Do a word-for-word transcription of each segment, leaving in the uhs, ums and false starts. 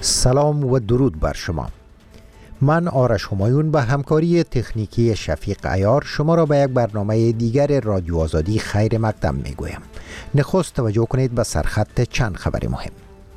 سلام و درود بر شما. من آرش همایون به همکاری تکنیکی شفیق عیار شما را به یک برنامه دیگر رادیو آزادی خیر مقدم می گویم. نخست توجه کنید به سرخط چند خبر مهم.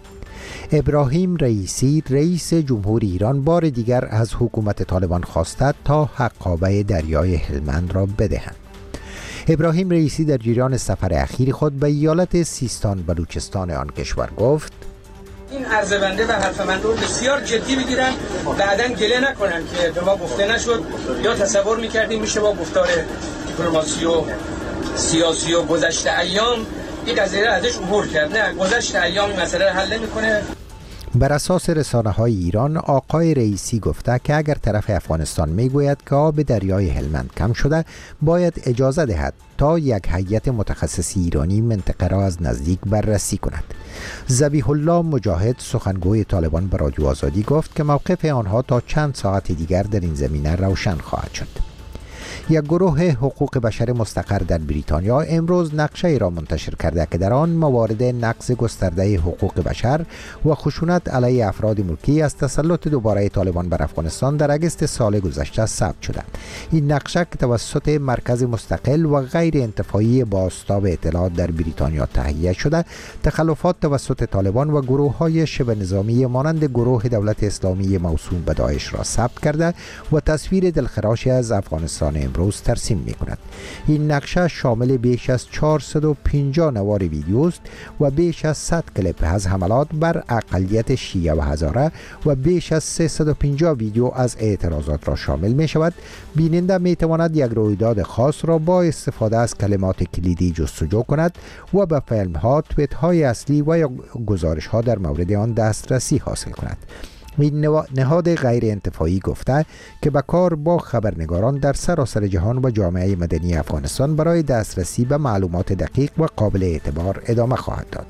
ابراهیم رئیسی رئیس جمهور ایران بار دیگر از حکومت طالبان خواسته تا حقابه دریای هلمند را بدهند. ابراهیم رئیسی در جریان سفر اخیر خود به ایالت سیستان بلوچستان آن کشور گفت: این عرض بنده و حرف من رو بسیار جدی بگیرن، بعداً گله نکنن که به ما گفته نشد یا تصور میکردیم میشه با گفتار دیپلماسی و سیاسی و گذشته ایام این قضیه را ازش عبور کرد. نه، گذشته ایام این مسئله را حل نمیکنه. بر اساس رسانه های ایران، آقای رئیسی گفته که اگر طرف افغانستان میگوید که آب دریای هلمند کم شده، باید اجازه دهد تا یک هیئت متخصصی ایرانی منطقه را از نزدیک بررسی کند. ذبیح الله مجاهد سخنگوی طالبان به رادیو آزادی گفت که موقف آنها تا چند ساعت دیگر در این زمینه روشن خواهد شد. یک گروه حقوق بشر مستقر در بریتانیا امروز نقشه را منتشر کرده که در آن موارد نقض گسترده حقوق بشر و خشونت علیه افراد ملکی از تسلط دوباره طالبان بر افغانستان در اگست سال گذشته ثبت شده. این نقشه که توسط مرکز مستقل و غیر انتفاعی بازتاب اطلاعات در بریتانیا تهیه شده، تخلفات توسط طالبان و گروه‌های شبه نظامی مانند گروه دولت اسلامی موسوم به داعش را ثبت کرده و تصویر دلخراشی از افغانستان امروز ترسیم می کند. این نقشه شامل بیش از چهارصد و پنجاه نوار ویدیوست و بیش از صد کلیپ از حملات بر اقلیت شیعه و هزاره و بیش از سیصد و پنجاه ویدیو از اعتراضات را شامل می شود. بیننده می تواند یک رویداد خاص را با استفاده از کلمات کلیدی جستجو کند و به فیلم ها، توییت های اصلی و یا گزارش ها در مورد آن دسترسی حاصل کند. این نهاد غیر انتفاعی گفته که به کار با خبرنگاران در سراسر جهان و جامعه مدنی افغانستان برای دسترسی به معلومات دقیق و قابل اعتبار ادامه خواهد داد.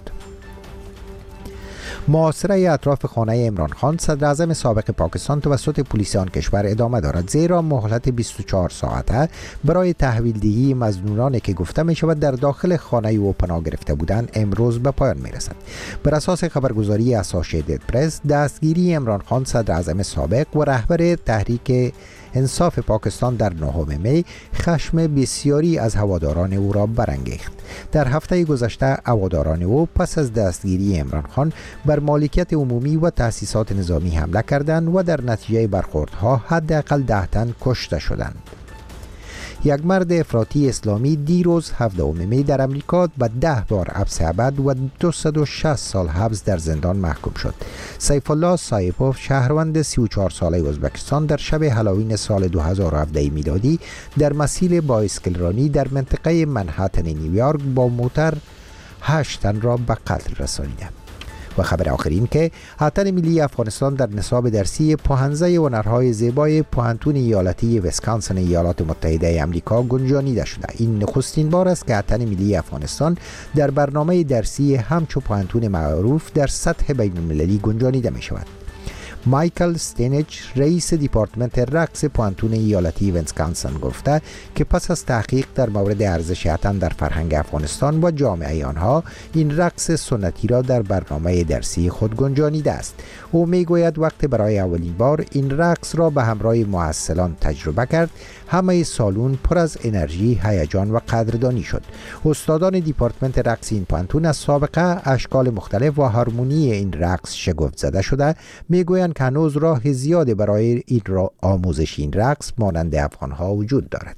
محاصره اطراف خانه عمران خان صدر اعظم سابق پاکستان توسط پلیس آن کشور ادامه دارد، زیرا مهلت بیست و چهار ساعته برای تحویلدهی مظنونانی که گفته می شود در داخل خانه او پناه گرفته بودند امروز به پایان می رسد. بر اساس خبرگزاری اسوسییتد پرس، دستگیری عمران خان صدر اعظم سابق و رهبر تحریک انصاف پاکستان در نهم می خشم بسیاری از هواداران او را برانگیخت. در هفته گذشته هواداران او پس از دستگیری عمران خان بر مالکیت عمومی و تأسیسات نظامی حمله کردند و در نتیجه برخوردها حداقل ده تن کشته شدند. یک مرد افراطی اسلامی دیروز هفدهم می در امریکا به ده بار حبس ابد و دویست و شصت سال حبس در زندان محکوم شد. سیف الله سایپوف، شهروند سی و چهار ساله ازبکستان، در شب هالووین سال دو هزار و هفده میلادی در مسیر بایسکلرانی در منطقه منهتن نیویورک با موتر هشت تن را به قتل رسانیده. و خبر آخرین که اتن ملی افغانستان در نصاب درسی پوهنزه هنرهای زیبای پوهنتون ایالتی ویسکانسن ایالات متحده آمریکا گنجانیده شده. این نخستین بار است که اتن ملی افغانستان در برنامه درسی همچو پوهنتون معروف در سطح بین المللی گنجانیده می شود. مایکل ستینچ، رئیس دیپارتمنت رقص پوهنتون ایالتی ویسکانسن گفته که پس از تحقیق در مورد ارزش اتن در فرهنگ افغانستان و جامعه آنها، این رقص سنتی را در برنامه درسی خود گنجانیده است. او میگوید وقتی برای اولین بار این رقص را به همراه محصلان تجربه کرد، همه سالون پر از انرژی، هیجان و قدردانی شد. استادان دیپارتمنت رقص این پوهنتون از سابقه اشکال مختلف و هارمونی این رقص شگفت زده شده میگویند که هنوز راه زیادی برای این را آموزش این رقص مانند افغانها وجود دارد.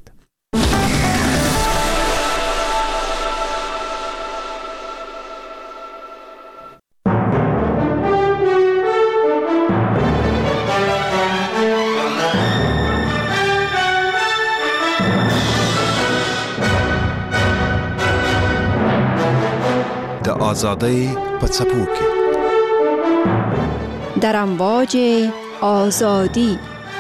د آزادۍ په څپو کې در امواج آزادی.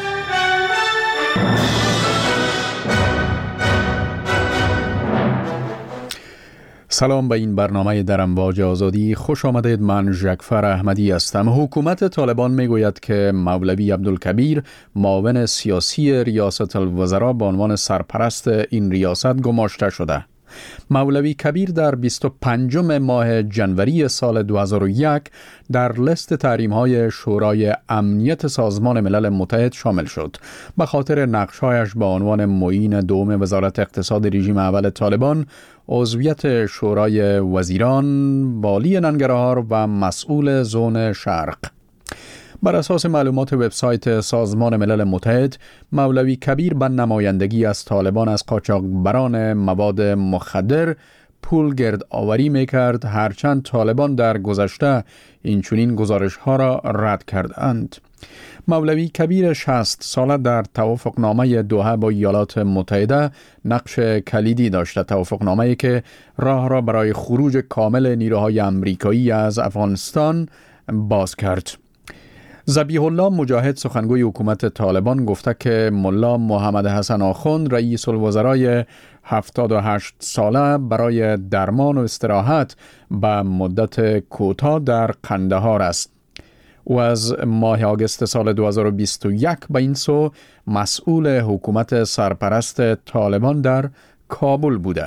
سلام به این برنامه در امواج آزادی خوش آمدید. من ژکفر احمدی هستم. حکومت طالبان میگوید که مولوی عبدالکبیر، معاون سیاسی ریاست الوزراء، به عنوان سرپرست این ریاست گماشته شده. مولوی کبیر در بیست و پنجم ماه جنوری سال دو هزار و یک در لست تحریم‌های شورای امنیت سازمان ملل متحد شامل شد. به خاطر نقش‌هایش به عنوان معین دوم وزارت اقتصاد رژیم اول طالبان، عضویت شورای وزیران، والی ننگرهار و مسئول زون شرق. بر اساس معلومات وبسایت سازمان ملل متحد، مولوی کبیر به نمایندگی از طالبان از قاچاقبران مواد مخدر پول گرد آوری می کرد، هرچند طالبان در گذشته این چنین گزارش ها را رد کردند. مولوی کبیر شصت ساله در توافقنامه دوحه با ایالات متحده نقش کلیدی داشته، توافقنامه‌ای که راه را برای خروج کامل نیروهای امریکایی از افغانستان باز کرد. ذبیح الله مجاهد، سخنگوی حکومت طالبان، گفته که ملا محمد حسن آخوند، رئیس الوزرای هفتاد و هشت ساله، برای درمان و استراحت به مدت کوتاه در قندهار است. او از ماه آگوست سال دو هزار و بیست و یک به این سو مسئول حکومت سرپرست طالبان در کابل بوده.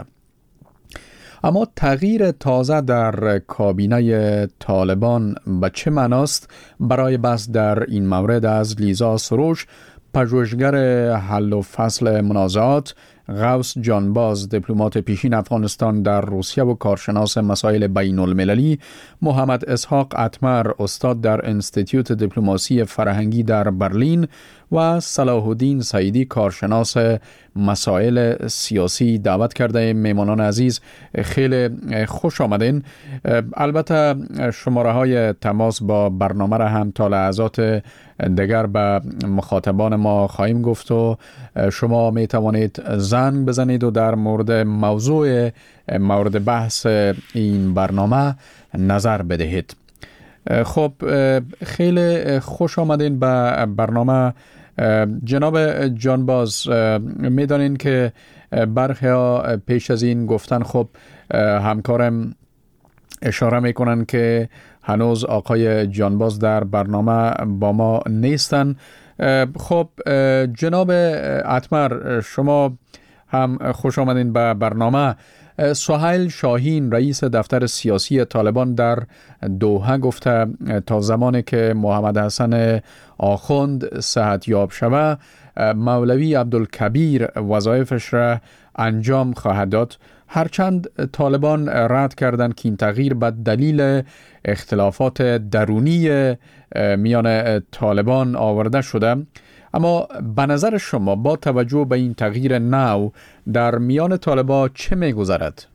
اما تغییر تازه در کابینه طالبان به چه معناست؟ برای بحث در این مورد از لیزا سروش، پژوهشگر حل و فصل منازعات، غوث جانباز، دیپلمات پیشین افغانستان در روسیه و کارشناس مسائل بین المللی، محمد اسحاق اتمر، استاد در انستیتیوت دیپلماسی فرهنگی در برلین، و صلاح الدین سعیدی، کارشناس مسائل سیاسی دعوت کرده. میمانان عزیز، خیلی خوش آمدین. البته شماره های تماس با برنامه را هم تا لحظات دیگر به مخاطبان ما خواهیم گفت و شما می توانید زنگ بزنید و در مورد موضوع مورد بحث این برنامه نظر بدهید. خب، خیلی خوش آمدین به برنامه. جناب جانباز، میدانین که برخی ها پیش از این گفتن، خب همکارم اشاره میکنن که هنوز آقای جانباز در برنامه با ما نیستن. خب جناب اتمر، شما هم خوش آمدین به برنامه. سهیل شاهین، رئیس دفتر سیاسی طالبان در دوحه، گفته تا زمانی که محمد حسن آخوند صحت یاب شود، مولوی عبدالکبیر وظایفش را انجام خواهد داد. هرچند طالبان رد کردند که این تغییر به دلیل اختلافات درونی میان طالبان آورده شده، اما به نظر شما با توجه به این تغییر نو در میان طالبان چه می‌گذرد؟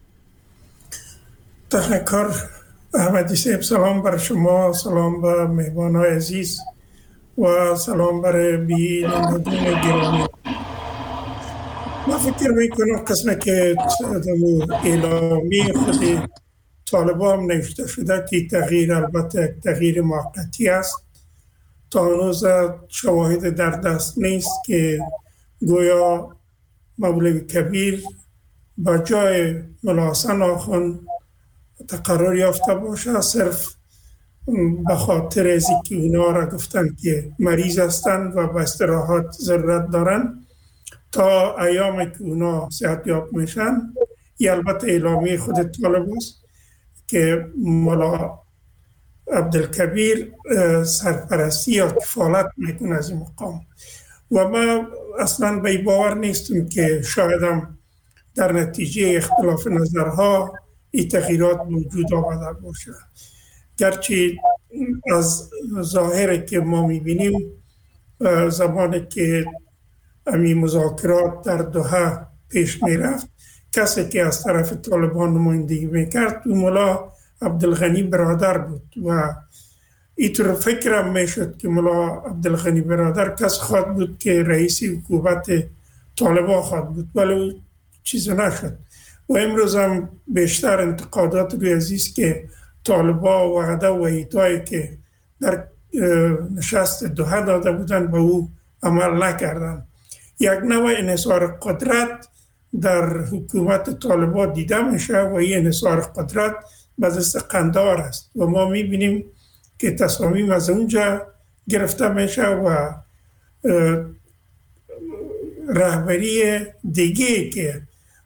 تشکر احمدی صاحب. سلام بر شما، سلام بر مهمانان عزیز و سلام بر بینندگان گرامی. من فکر میکنم قسمه که اعلامی خود طالبان نوشته شده که تغییر البته تغییر موقتی است. تا هنوز شواهد در دست نیست که گویا مولوی کبیر با جای ملا حسن آخوند تقرر یافته باشه، صرف به خاطر از اینکه اونا را گفتن که مریض هستند و به استراحت ضرورت دارن تا ایامی که اونا صحت یاب میشن. این البته اعلامی خود طالب است که ملا عبدالکبیر سرپرستی یا کفالت میکنه از این مقام و ما اصلا به باور نیستیم که شایدم در نتیجه اختلاف نظرها این تغییرات وجود آمده باشه. گرچه از ظاهری که ما میبینیم زمانی که امی مذاکرات در دوحه پیش میرفت، کسی که از طرف طالبان نمایندگی میکرد ملا عبدالغنی برادر بود و اینطور فکرم میشد که ملا عبدالغنی برادر کس خواهد بود که رئیس حکومت طالبان خواهد بود، ولی چیز نشد. و امروز هم بیشتر انتقادات روی عزیز که طالبان وعده و وعیدهایی که در نشست دوحه داده بودن به او عمل نکردن. یک نوع انحصار قدرت در حکومت طالبان دیده میشه و این انحصار قدرت به دست قندهار است و ما میبینیم که تصامیم از اونجا گرفته میشه و رهبری دیگه که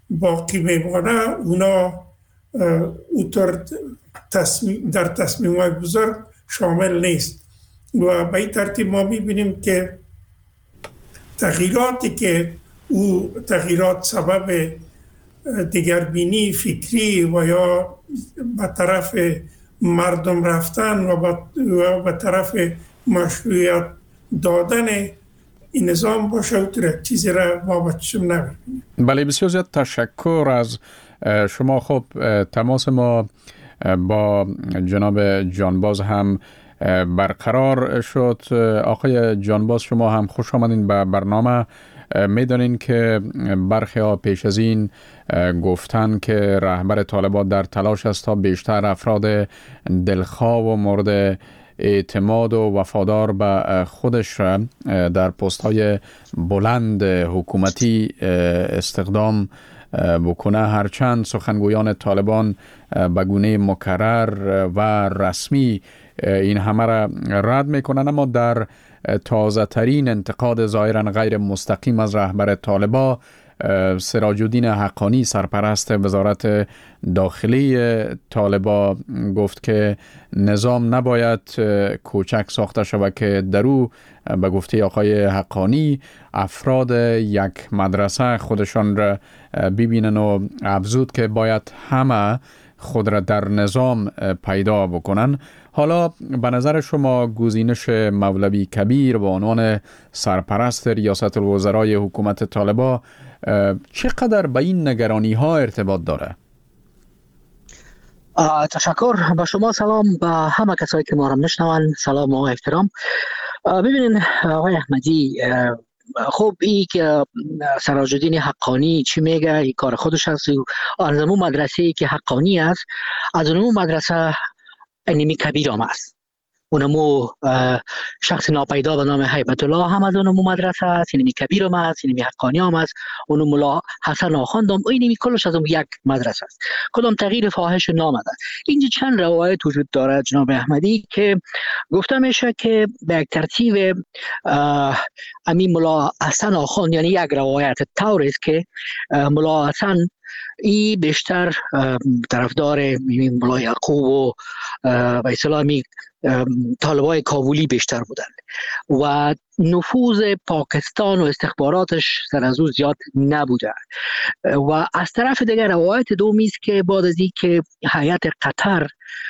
باقی میمانه اونا اوتر تصمیم در تصمیم های بزرگ شامل نیست و به این ترتیب ما میبینیم که تغییراتی که او تغییرات سبب دیگربینی فکری و یا به طرف مردم رفتن و به طرف مشروعیت دادن این نظام باشه و یک چیزی را ما با چشم نبینیم. بله، بسیار زیاد تشکر از شما. خب تماس ما با جناب جانباز هم برقرار شد. آقای جانباز، شما هم خوش آمدین به برنامه. میدانین که برخی ها پیش از این گفتن که رهبر طالبان در تلاش است تا بیشتر افراد دلخواه و مورد اعتماد و وفادار به خودش را در پست های بلند حکومتی استخدام بکنه، هرچند سخنگویان طالبان به گونه مکرر و رسمی این همه را رد میکنن، اما در تازه ترین انتقاد ظاهرا غیر مستقیم از رهبر طالبان، سراج الدین حقانی سرپرست وزارت داخلی طالبان گفت که نظام نباید کوچک ساخته شود که در او به گفته آقای حقانی افراد یک مدرسه خودشان را ببینن و افزود که باید همه خود را در نظام پیدا بکنن. حالا به نظر شما گزینش مولوی کبیر به عنوان سرپرست ریاست الوزرای حکومت طالبان چقدر به این نگرانی ها ارتباط داره؟ تشکر. با شما سلام، به همه کسایی که ما را میشنون سلام و احترام. ببینین آقای احمدی، خب این که سراج الدین حقانی چی میگه، این کار خودش هست. از اون مدرسه ای که حقانی است، از اون مدرسه انیمی کبیر هم است. اونمو شخص ناپیدا به نام هیبت الله هم از اونمو مدرسه است، انیمی کبیر هم است، انیمی حقانی هم است، اونمو ملا حسن آخوند هم، اینمی کلش از اون یک مدرسه است. کدام تغییر فاحش نامده. اینجا چند روایت وجود داره جناب احمدی که گفته میشه که به یک ترتیب امی ملا حسن آخوند، یعنی یک روایت طوری است که ملا حسن ای بیشتر طرفدار ملا یعقوب و به اصطلاح طالبای کابلی بیشتر بودند و نفوذ پاکستان و استخباراتش سر از او زیاد نبوده. و از طرف دیگر روایت دومی است که بعد از اینکه هیئت قطر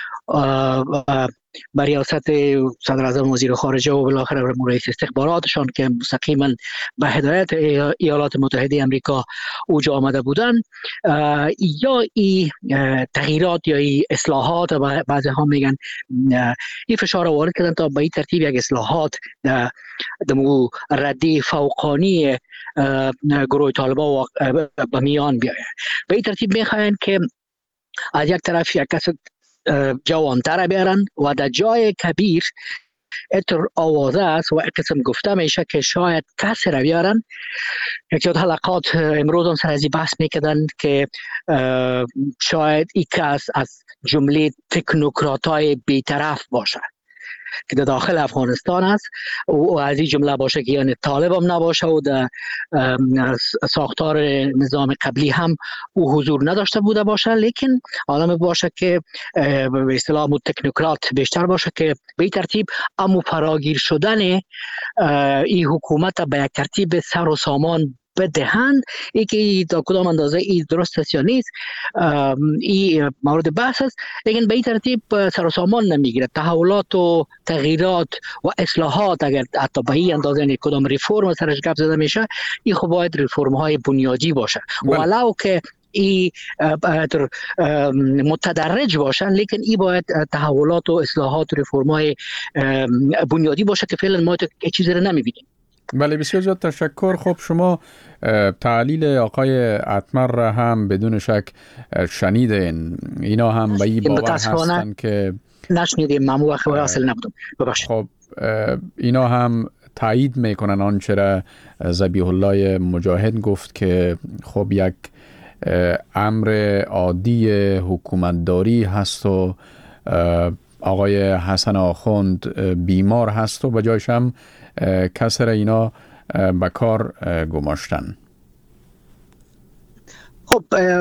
بر ریاست صدر اعظم وزیر خارجه و بالاخره رئیس استخباراتشان که مستقیما به هدایت ایالات متحده امریکا اوج آمده بودند، یا این تغییرات یا این اصلاحات، بعضی ها میگن این فشار وارد کردن تا به این ترتیب یک اصلاحات دمو ردی فوقانی گروه طالبان به میان بیاید. به این ترتیب میخواین که از یک طرف یک کس جوانتر بیارن و در جای کبیر اتر آوازه است و قسم گفته میشه که شاید کسی را بیارن. یکی از حلقات امروز هم سر ازی بحث میکردن که شاید ای کس از جمله تکنوکرات های بیطرف باشه که در داخل افغانستان است و از این جمله باشه که یعنی طالب هم نباشه و در ساختار نظام قبلی هم او حضور نداشته بوده باشه، لیکن عالم باشه که به اصطلاح تکنوکرات بیشتر باشه که به این ترتیب امو فراگیر شدن این حکومت به یک ترتیب سر و سامان بدهند. ای که تا کدام اندازه ای درست است یا نیست این مورد بحث است، لیکن به این ترتیب سر و سامان نمیگیره. تحولات و تغییرات و اصلاحات اگر حتی به این اندازه یعنی کدام ریفورم سرش گپ زده میشه، این خب باید ریفورم های بنیادی باشه ولو که ای متدرج باشن، لیکن ای باید تحولات و اصلاحات و ریفورم های بنیادی باشه که فعلا ما چیزی رو نمیبینیم. بله، بسیار زیاد تشکر. خب شما تعلیل آقای اتمر را هم بدون شک شنیدین. اینا هم به این باور هستن که نشنیدیم، ممنون خبر اصل نبودم. ببخشید. خب اینا هم تایید میکنن آنچه را ذبیح الله مجاهد گفت که خب یک امر عادی حکومتداری هست و آقای حسن آخوند بیمار هست و بجایش هم کسر اینا به کار گماشتن. خب خب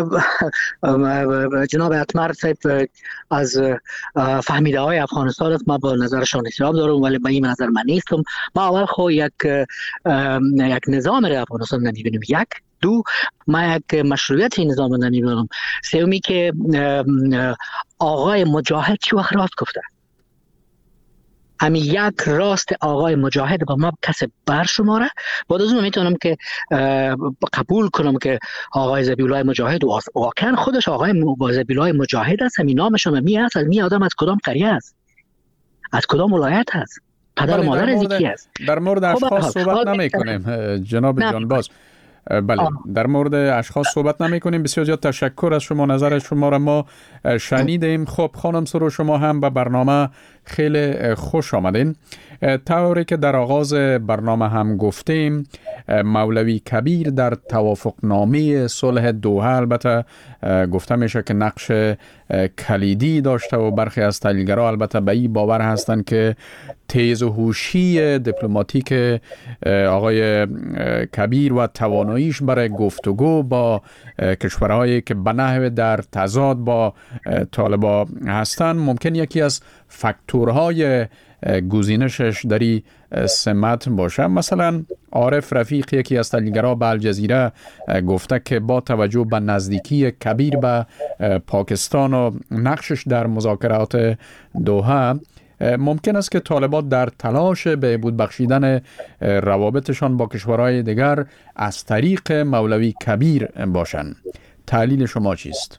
جناب اتمر صاحب از فهمیده های افغانستان است، ما با نظرشان احترام دارم ولی به این نظر من نیستم. ما اول خو یک یک نظام را افغانستان نمیبینیم، یک دو ما یک مشروعیت نظام را نمیبینم، سومی که آقای مجاهد چی وقت راست گفته، همین یک راست آقای مجاهد با ما کسی برشماره. بعد از اون میتونم که قبول کنم که آقای ذبیح‌الله مجاهد واقعا خودش آقای ذبیح‌الله مجاهد است، همین نامشون می است، می آدم از کدام قریه است، از کدام ولایت است، پدر و مادر از کی است. در مورد اشخاص صحبت نمی کنیم جناب جانباز. بله آه. در مورد اشخاص صحبت نمی کنیم. بسیار زیاد تشکر از شما، نظر شما را ما شنیدیم. خب خانم سرو، شما هم به برنامه خیلی خوش آمدین. طوری که در آغاز برنامه هم گفتیم، مولوی کبیر در توافقنامه صلح دوحه البته گفته میشه که نقش کلیدی داشته و برخی از تحلیلگران البته به این باور هستند که تیز و هوشی دیپلماتیک آقای کبیر و تواناییش برای گفتگو با کشورهایی که به نحو در تضاد با طالبان هستند ممکن یکی از فاکتورهای گزینشش در این سمت باشه. مثلا عارف رفیق، یکی از تحلیلگران به الجزیره، گفته که با توجه به نزدیکی کبیر به پاکستان و نقشش در مذاکرات دوحه، ممکن است که طالبان در تلاش بهبود بخشیدن روابطشان با کشورهای دیگر از طریق مولوی کبیر باشند. تحلیل شما چیست؟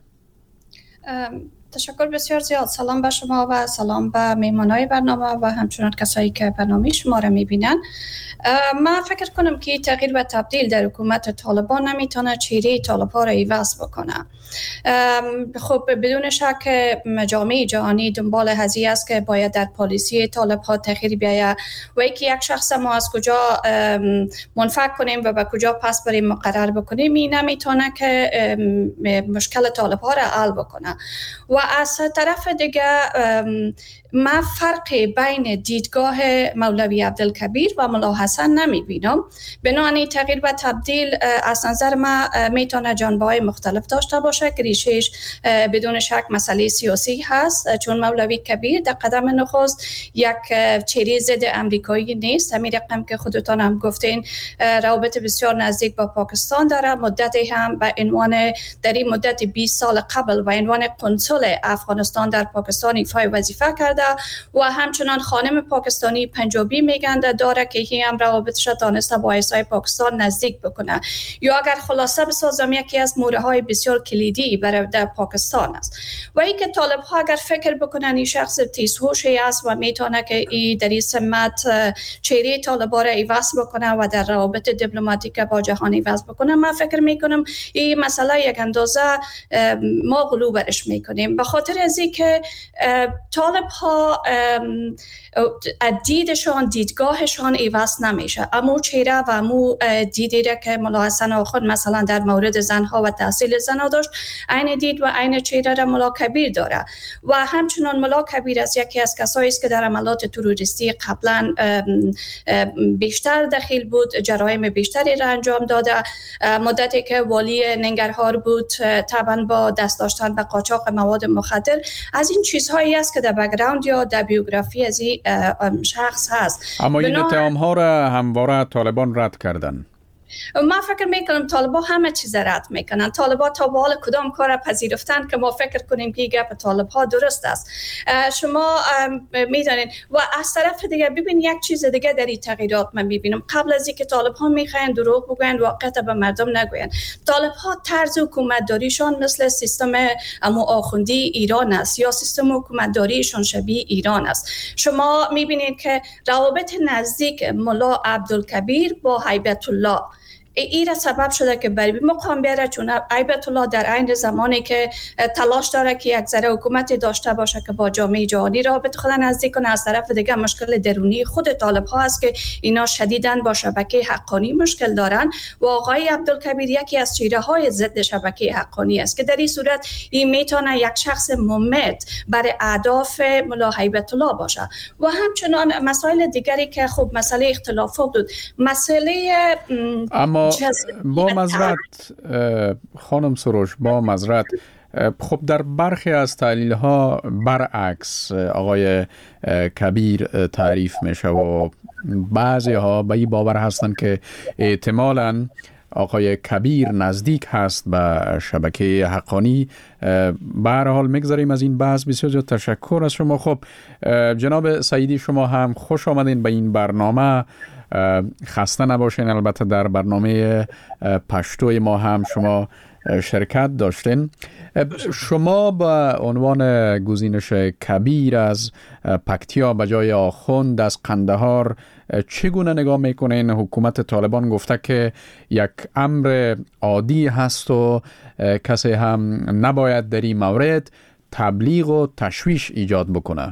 تشکر بسیار زیاد. سلام به شما و سلام به میهمانای برنامه و همچنان کسایی که برنامه شما را میبینن. من فکر کنم که تغییر و تبدیل در حکومت طالبان نمیتونه چهره طالب‌ها را عوض بکنه. خب بدون شک جامعه جهانی دنبال هزینه است که باید در پالیسی طالب‌ها تغییر بیاید و اینکه یک شخص ما از کجا منفک کنیم و به کجا پس بریم مقرر بکنیم، این نمیتونه که مشکل طالب‌ها را حل بکنه. و از طرف دیگه من فرقی بین دیدگاه مولوی عبدالکبیر و ملا حسن نمی بینم. بنابراین تغییر و تبدیل از نظر من میتونه جنبه‌های مختلف داشته باشه که ریشش بدون شک مسئله سیاسی هست، چون مولوی کبیر در قدم نخست یک چهره ضد امریکایی نیست. همین رقم که خودتان هم گفتین روابط بسیار نزدیک با پاکستان داره، مدتی هم به عنوان در این مدت بیست سال قبل به عنوان کنسول افغانستان در پاکستان ایفای وظیفه کرده و همچنان خانم پاکستانی پنجابی میگن داره که هی هم روابطش دانسته با ایسای پاکستان نزدیک بکنه. یا اگر خلاصه بسازم، یکی از مورهای بسیار کلیدی برای در پاکستان است و ای که طالب ها اگر فکر بکنن این شخص تیزهوشی است و میتونه که ای در این سمت چهره طالبا را عوض بکنه و در روابط دیپلماتیک با جهان عوض بکنه، من فکر میکنم این مسئله یک اندازه ما غلو برش میکنیم، به خاطر از اینکه طالب ها دیدشان دیدگاهشان عوض نمیشه. امو چهره و امو دیدی را که ملا حسن آخوند مثلا در مورد زنها و تحصیل زنها داشت، عین دید و عین چهره را ملا کبیر داره و همچنان ملا کبیر از یکی از کسایی است که در عملات تروریستی قبلا بیشتر دخیل بود، جرایم بیشتری را انجام داده. مدتی که والی ننگرهار بود طبعا با دست داشتن به قاچاق مواد مخدر، از این چیزهایی است که در بک‌گراند یا در بیوگرافی از این شخص هست. اما این اتهام‌ها را همواره طالبان رد کردن. من فکر میکنم طالبان همه چیز رد میکنن. طالبان تا به حال کدام کار پذیرفتن که ما فکر کنیم که گپ طالب‌ها درست است. شما میدونید و از طرف دیگه ببین یک چیز دیگه در این تغییرات من میبینم. قبل از اینکه طالب‌ها میخواین دروغ بگوین، واقعیت به مردم نگوین. طالب‌ها طرز حکومتداریشان مثل سیستم امو آخوندی ایران است یا سیستم حکومتداریشان شبیه ایران است. شما میبینید که روابط نزدیک ملا عبدالکبیر با هیبت الله این سبب شده که بر مقام بیاره، چون هیبت الله در عین زمانی که تلاش داره که یک ذره حکومتی داشته باشه که با جامعه جهانی رابطه خود نزدیک کنه، از طرف دیگه مشکل درونی خود طالب ها است که اینا شدیداً با شبکه حقانی مشکل دارن و آقای عبدالکبیر یکی از چهره های ضد شبکه حقانی است که در این صورت این میتونه یک شخص ممت برای اهداف ملا هیبت الله باشه. و همچنان مسائل دیگری که خب مسئله اختلاف بود، مسئله اما اما با معذرت خانم سروش، با معذرت، خب در برخی از تحلیل ها برعکس آقای کبیر تعریف میشه و بعضی ها به این باور هستند که احتمالاً آقای کبیر نزدیک هست به شبکه حقانی. به هر حال میگذاریم از این بحث. بسیار زیاد تشکر از شما. خب جناب سعیدی، شما هم خوش آمدین به این برنامه. خسته نباشین. البته در برنامه پشتوی ما هم شما شرکت داشتین. شما به عنوان گزینش کبیر از پکتیا به جای آخوند از قندهار چگونه نگاه میکنین؟ حکومت طالبان گفته که یک امر عادی هست و کسی هم نباید در این مورد تبلیغ و تشویش ایجاد بکنه.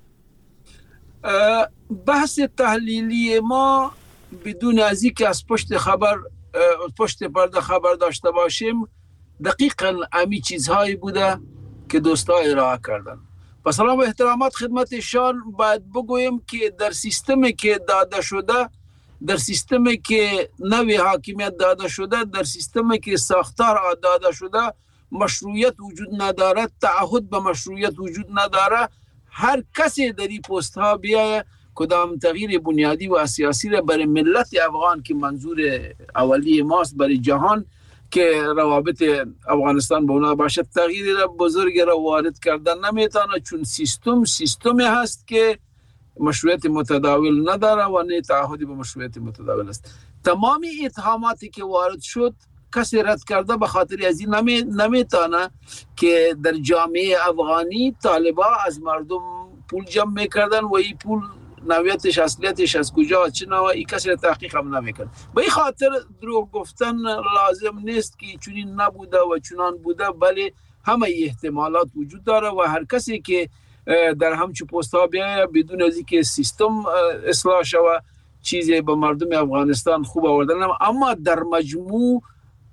بحث تحلیلی ما بدون از اینکه از پشت خبر پشت پرده خبر داشته باشیم دقیقاً امی چیزهایی بوده که دوستا ارائه کردن. با سلام و احترامات خدمتشان باید بگویم که در سیستمی که داده شده، در سیستمی که نوی حاکمیت داده شده، در سیستمی که ساختار داده شده مشروعیت وجود نداره، تعهد به مشروعیت وجود نداره. هر کسی در این پست ها بیایه کدام تغییر بنیادی و سیاسی را برای ملت افغان که منظور اولی ماست، برای جهان که روابط افغانستان با اونا باشد، تغییری را بزرگ را وارد کردن نمیتونه، چون سیستم سیستمی هست که مشروعیت متداول نداره و نه تعهدی به مشروعیت متداول است. تمامی اتهاماتی که وارد شد کسی رد کرده به خاطر از این نمی نمیتونه که در جامعه افغانی طالبا از مردم پول جمع میکردن و این پول نوعیتش اصلیتش از کجا چه نوع، این کسی را تحقیق هم نمیکنه. به این خاطر دروغ گفتن لازم نیست که چنین نبوده و چنان بوده، بله همه احتمالات وجود داره و هر کسی که در همچون پست ها بیایه بدون از اینکه سیستم اصلاح شوه چیزی به مردم افغانستان خوب آوردن، اما در مجموع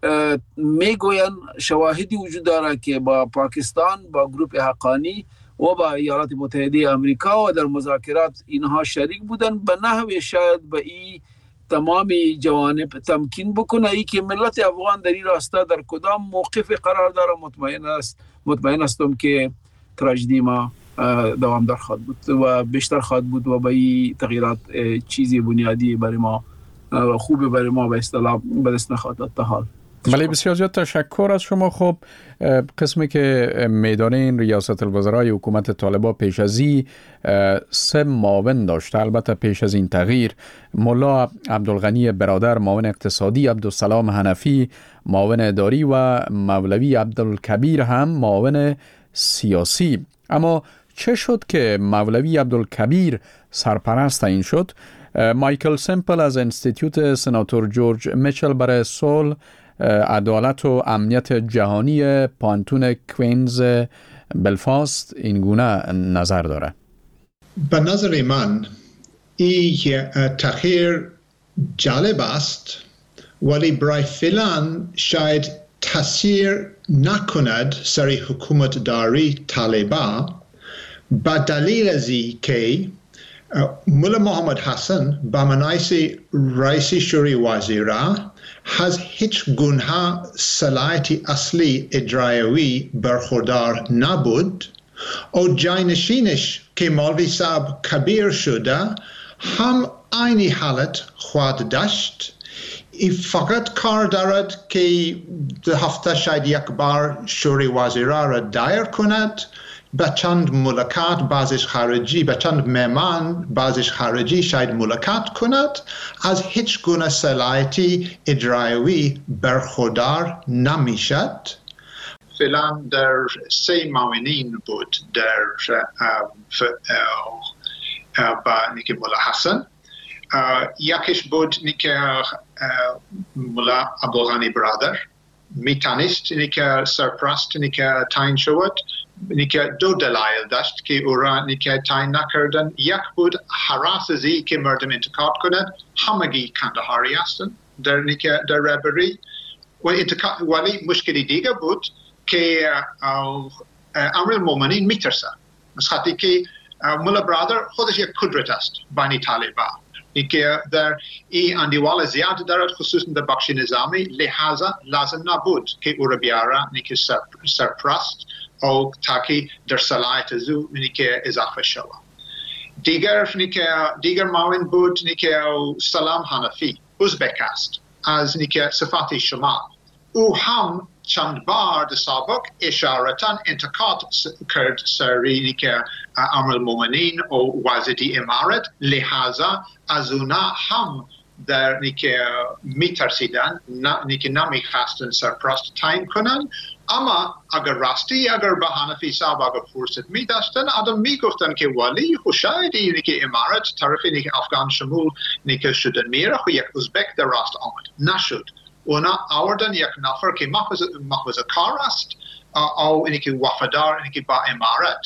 میگوین شواهدی وجود داره که با پاکستان، با گروپ حقانی و با ایالات متحده آمریکا و در مذاکرات اینها شریک بودن به نحوی شاید به این تمامی جوانب تمکین بکنه ای که ملت افغان در این راستا در کدام موقف قرار داره. مطمئن است مطمئن هستم که تراژدی ما دوامدار خواهد بود و بیشتر خواهد بود و به این تغییرات چیزی بنیادی برای ما خوبه برای ما به اصطلاح به دست نخواهد داد تا حال. بله بسیار زیاد تشکر از شما. خب قسمی که میدانین ریاست الوزرای حکومت طالبان پیش از این سه معاون داشته. البته پیش از این تغییر ملا عبدالغنی برادر معاون اقتصادی، عبدالسلام حنفی معاون اداری و مولوی عبدالکبیر هم معاون سیاسی. اما چه شد که مولوی عبدالکبیر سرپرست این شد؟ مایکل سمپل از انستیتیوت سناتور جورج میچل برای صلح، عدالت و امنیت جهانی پانتون کوینز بلفاست این گونه نظر داره. به نظر من این تغییر جالب است ولی برای فعلا شاید تاثیر نکند سر حکومت داری طالبان با دلیل از که ملا محمد حسن با منایس رئیس شوری وزیره از هیچ گونه صلاحیت اصلی اجرایی برخوردار نبود و جانشینش که مولوی صاحب کبیر شده هم اینی حالت خواهد داشت. ای فقط کار دارد که ده هفته شاید یک بار شوری وزیره را دایر کند، به چند ملاقات بعضش خارجی، به چند مهمان بعضش خارجی شاید ملاقات کند، از هیچ گونه صلاحیتی اجرایی برخوردار نمیشد. فعلا در سه معاونین بود در با نیک ملا حسن. یکیش بود نیک ملا عبدالغنی برادر، میتونست نیک سرپرست نیک تعیین شود. نیکه دو دلایل داشت که او را نیکه تعیین نکردن. یک بود هراس ازی که مردم انتقاد کند، همگی کندهاری هستند در نیکه در رهبری و انتقاد. ولی مشکلی دیگه بود که امیر المومنین میترسه از خاطر که ملا برادر خودش یک قدرت است بین طالبان که در این اندیوال زیاد دارد، خصوصا در بخش نظامی، لحاظا لازم نبود که او را بیاره که سرپرست او تاکه در صلاحیت زو که اضافه شود. دیگر دیگر معاون بود که سلام حنفی ازبک است از نیکه صفات شما. او هم چند بار در سابق اشارتا انتقاد کرد سری نیکه امیرالمومنین و وزیری امارت، لحاظا از اونا هم در نیکه میترسیدن، نیکه نمیخواستن سرپرست تعیین کنن. اما اگر راستی اگر به حنفی صاحب اگر فرصت می داشتن، آدم می گفتن که ولی خو شاید اینی که امارت طرف اینی افغان شمول نیکه شدن میره، خو یک ازبک در راست آمد نشد. اونا آوردن یک نفر که محفظ, محفظ کار است او اینی که وفادار اینی که با امارت.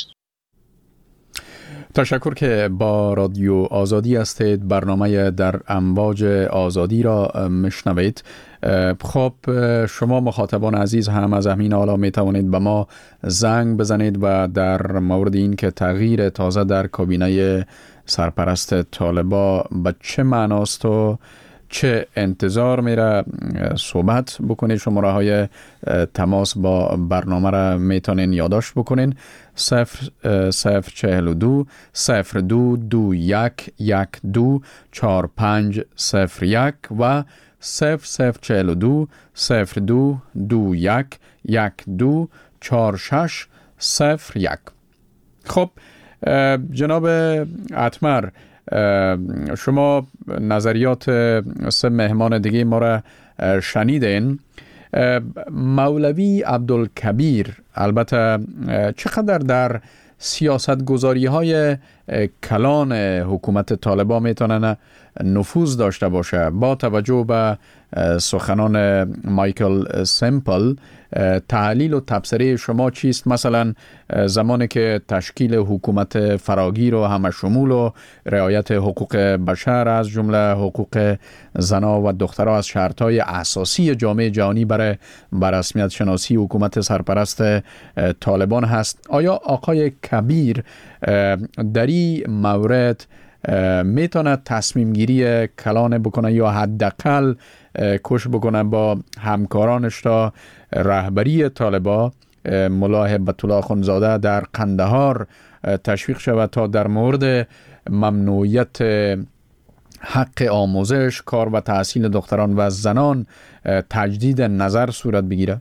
تشکر که با رادیو آزادی هستید. برنامه در امواج آزادی را مشنوید. خب شما مخاطبان عزیز هم از همین حالا می توانید به ما زنگ بزنید و در مورد این که تغییر تازه در کابینه سرپرست طالبا به چه معناست و چه انتظار میره صحبت بکنید. شماره های تماس با برنامه را میتونین یادداشت بکنین: صفر صفر چهل و دو صفر دو دو یک یک دو چهار پنج صفر یک و صفر صفر چهل و دو صفر دو دو یک یک دو چهار شش صفر یک. خب جناب اتمر، شما نظریات سه مهمان دیگه ما را شنیدین. مولوی عبدالکبیر البته چقدر در سیاست گذاری های کلان حکومت طالبان میتونن نفوذ داشته باشه با توجه به سخنان مایکل سمپل؟ تحلیل و تبصره شما چیست؟ مثلا زمانی که تشکیل حکومت فراگیر و همه شمول و رعایت حقوق بشر از جمله حقوق زنا و دخترها از شرطهای اساسی جامعه جهانی برای بررسمیت شناسی حکومت سرپرست طالبان هست، آیا آقای کبیر در این مورد میتونه تصمیم گیری کلان بکنه یا حداقل کوشش بکنه با همکارانش تا رهبری طالبان ملا هبت الله اخوندزاده در قندهار تشویق شود تا در مورد ممنوعیت حق آموزش، کار و تحصیل دختران و زنان تجدید نظر صورت بگیره؟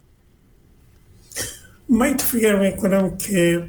من فکر میکنم که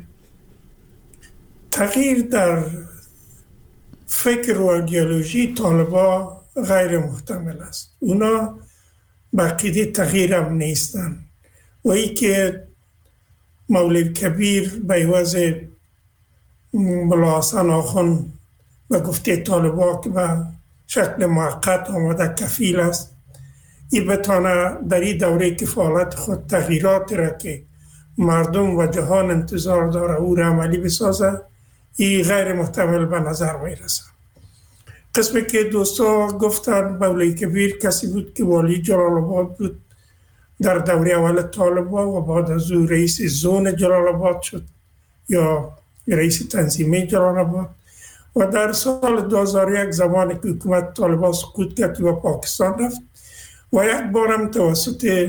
تغییر در فکر و ایدئولوژی طالبا غیر محتمل است. اونا بقیده تغییر هم نیستن و ای که مولوی کبیر به عوض ملا حسن آخوند و گفته طالبا که به شکل موقت آمده کفیل است، ای بتانه در این دوره کفالت خود تغییرات را که مردم و جهان انتظار داره او را عملی بسازه، ای غیر محتمل به نظر می رسد. قسمی که دوستا گفتن مولوی کبیر کسی بود که والی جلال آباد بود در دوره اول طالبان و بعد از او رئیس زون جلال آباد شد یا رئیس تنظیمی جلال آباد و در سال دو هزار و یک زمانی که حکومت طالبان سقوط کرد و پاکستان رفت و یک بارم توسط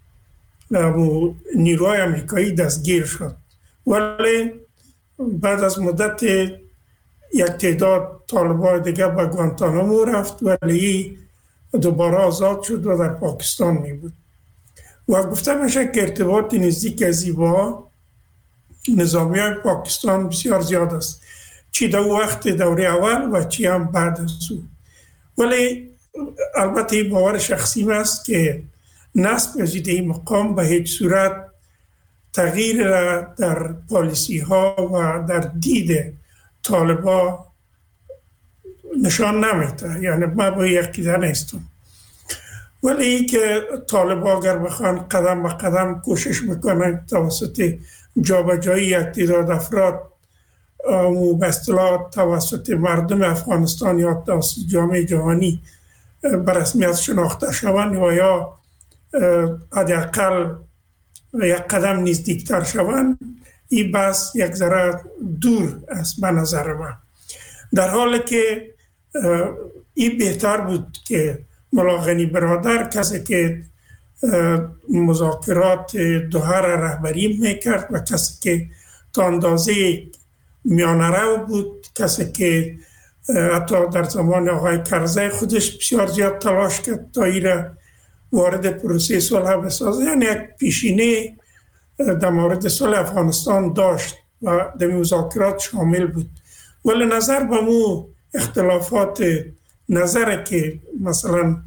نیروهای امریکایی دستگیر شد، ولی بعد از مدت یک تعداد طالبان دیگه به گوانتانامو رفت ولی دوباره آزاد شد و در پاکستان می بود و گفته میشه که ارتباط نزدیک از با نظامی های پاکستان بسیار زیاد است، چی در وقت دوره اول و چی هم بعد از او. ولی البته باور شخصی است که نصب از این مقام به هیچ صورت تغییر در پالیسی ها و در دید طالبا نشان نمیده، یعنی من با یقیده نیستم. ولی که طالبا اگر بخوان قدم به قدم کوشش بکنن توسط جابجایی یک تعداد افراد و به اصطلاح توسط مردم افغانستان یا توسط جامعه جهانی به رسمیت شناخته شوند و یا حداقل یک قدم نزدیکتر شوند، این بس یک ذره دور است به نظر من. در حالی که این بهتر بود که ملا غنی برادر کسی که مذاکرات دوحه را رهبری میکرد و کسی که تا اندازه میانه رو بود، کسی که حتی در زمان آقای کرزی خودش بسیار زیاد تلاش کرد تا این را وارد پروسه صلح بسازه، یعنی یک پیشینه در مورد صلح افغانستان داشت و در مذاکرات شامل بود. ولی نظر به مو اختلافات نظر که مثلا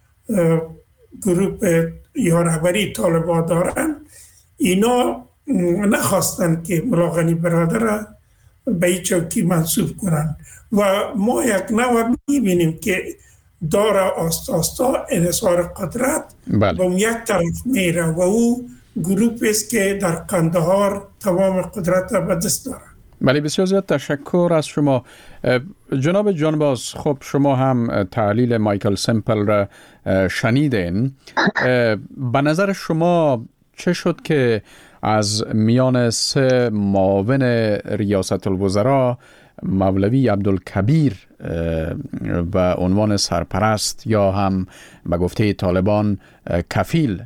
گروپ یا رهبری طالبان دارن، اینا نخواستن که ملا غنی برادر را به این چوکی منصوب کنن و ما یک نوع میبینیم که داره آستا آستا انحصار قدرت بله. به یک طرف میره و او گروپ است که در قندهار تمام قدرت را به دست داره. بله، بسیار زیاد تشکر از شما جناب جانباز. خب شما هم تحلیل مایکل سمپل را شنیدین. به نظر شما چه شد که از میان سه معاون ریاست الوزراء مولوی عبدالکبیر به عنوان سرپرست یا هم به گفته طالبان کفیل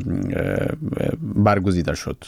برگزیده شد؟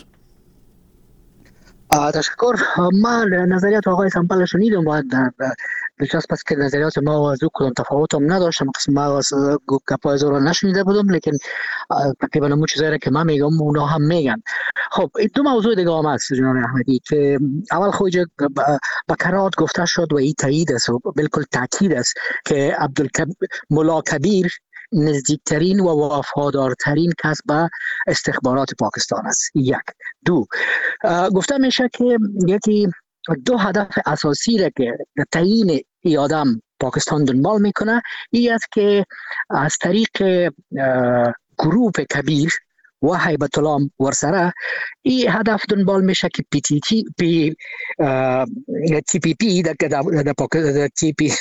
تشکر. من نظریات آقای سمپل شنیدم و دلچسب است که نظریات ما از او کدام تفاوت هم نداشتم. قسم ما از گپای زورا نشنیده بودم، لیکن تقریبا همون چیزایی که من میگم اونا هم میگن. خب دو موضوع دیگه هم هست جناب احمدی که اول خود با کرات گفته شد و این تایید است و بالکل تاکید است که عبدالکبیر ملا کبیر نزدیکترین و وفادارترین کس به استخبارات پاکستان است. یک. دو، گفته میشه که یکی دو هدف اساسی را که تعیین ای آدم پاکستان دنبال میکنه این است که از طریق گروپ کبیر و هیبت الله ورسره این هدف دنبال میشه که پی تی تی پی تی پی پی در تی پی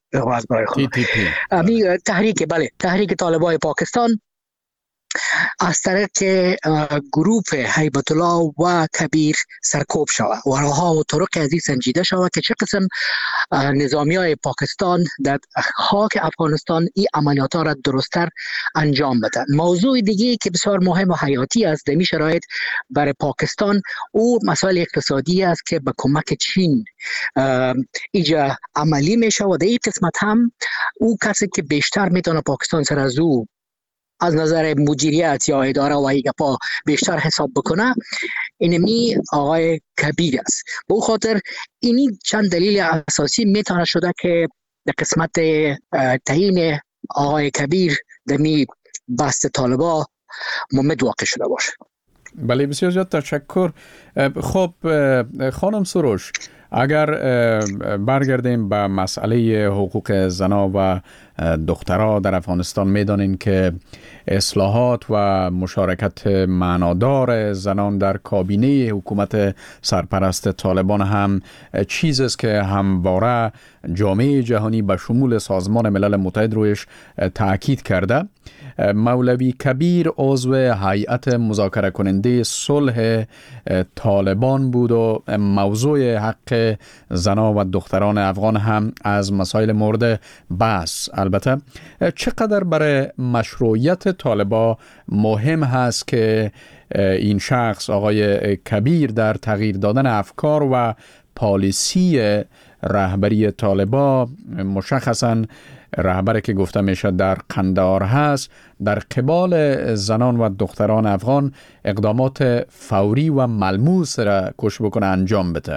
پی تحریک بله تحریک طالبان پاکستان از طریق گروپ هیبت الله و کبیر سرکوب شود و راهها و طرق ازی سنجیده شود که چه قسم نظامی های پاکستان در خاک افغانستان این عملیات ها را درستتر انجام بدن. موضوع دیگه که بسیار مهم و حیاتی است در این شرایط برای پاکستان او مسائل اقتصادی است که به کمک چین ایجا عملی میشه و در این قسمت هم او کسی که بیشتر میتونه پاکستان سر از او از نظر مدیریت یا اداره و ایگپا بیشتر حساب بکنه اینمی آقای کبیر است. به خاطر اینی چند دلیل اساسی میتونه شده که در قسمت تعیین آقای کبیر دمی بست طالبا ممد واقع شده باشه. بله بسیار زیاد تشکر. خب خانم سروش، اگر برگردیم به مسئله حقوق زنا و دخترها در افغانستان، میدانین که اصلاحات و مشارکت معنادار زنان در کابینه حکومت سرپرست طالبان هم چیز است که همواره جامعه جهانی به شمول سازمان ملل متحد رویش تاکید کرده. مولوی کبیر عضو هیئت مذاکره کننده صلح طالبان بود و موضوع حق زنان و دختران افغان هم از مسائل مورد بحث. البته چقدر برای مشروعیت طالبان مهم هست که این شخص آقای کبیر در تغییر دادن افکار و پالیسی رهبری طالبان، مشخصاً رهبری که گفته میشه در قندهار هست، در قبال زنان و دختران افغان اقدامات فوری و ملموس را کوشش بکنه انجام بده؟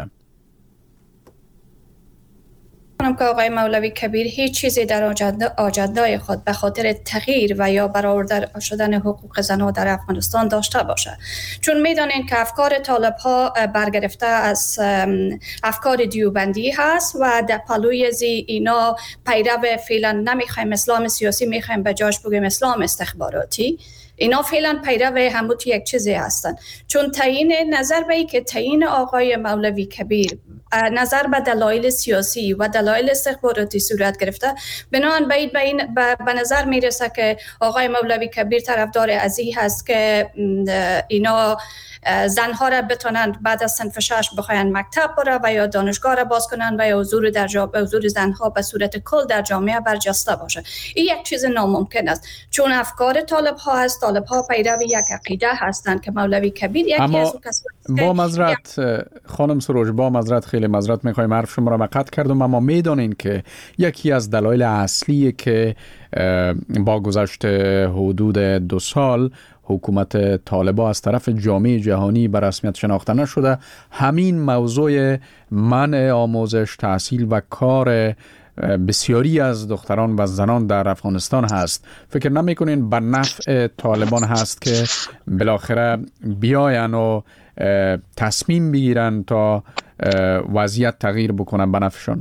کنم که آقای مولوی کبیر هیچ چیزی در آجندای خود به خاطر تغییر و یا برآورده شدن حقوق زنان در افغانستان داشته باشه، چون میدانین که افکار طالب ها برگرفته از افکار دیوبندی هست و در پلوی زی اینا پیرو فعلا نمیخوایم اسلام سیاسی، میخوایم به جاش بگیم اسلام استخباراتی. اینا فعلا پیرو همون یک چیزی هستن، چون تعیین نظر به ای که تعیین آقای مولوی کبیر نظر به دلایل سیاسی و دلایل استخباراتی صورت گرفته. بنابراین باید به این به نظر میرسه که آقای مولوی کبیر طرفدار ازی هست که اینا زنها را بتونن بعد از صنف شش بخواین مکتب بره و یا دانشگاه را باز کنن و یا حضور در جامعه، حضور زنها به صورت کل در جامعه برجسته باشه. این یک چیز ناممکن است، چون افکار طالب ها هست. طالب ها پیرو یک عقیده هستند که مولوی کبیر یکی اما از کسانی با معذرت خانم سروش، با معذرت خیلی معذرت میخوایم حرف شما را قطع کردم، اما میدونین که یکی از دلایل اصلی که با گذشت حدود دو سال حکومت طالبان از طرف جامعه جهانی به رسمیت شناخته نشده همین موضوع منع آموزش، تحصیل و کار بسیاری از دختران و زنان در افغانستان هست. فکر نمی‌کنین به نفع طالبان هست که بالاخره بیاین و تصمیم بگیرن تا وضعیت تغییر بکنن به نفعشون؟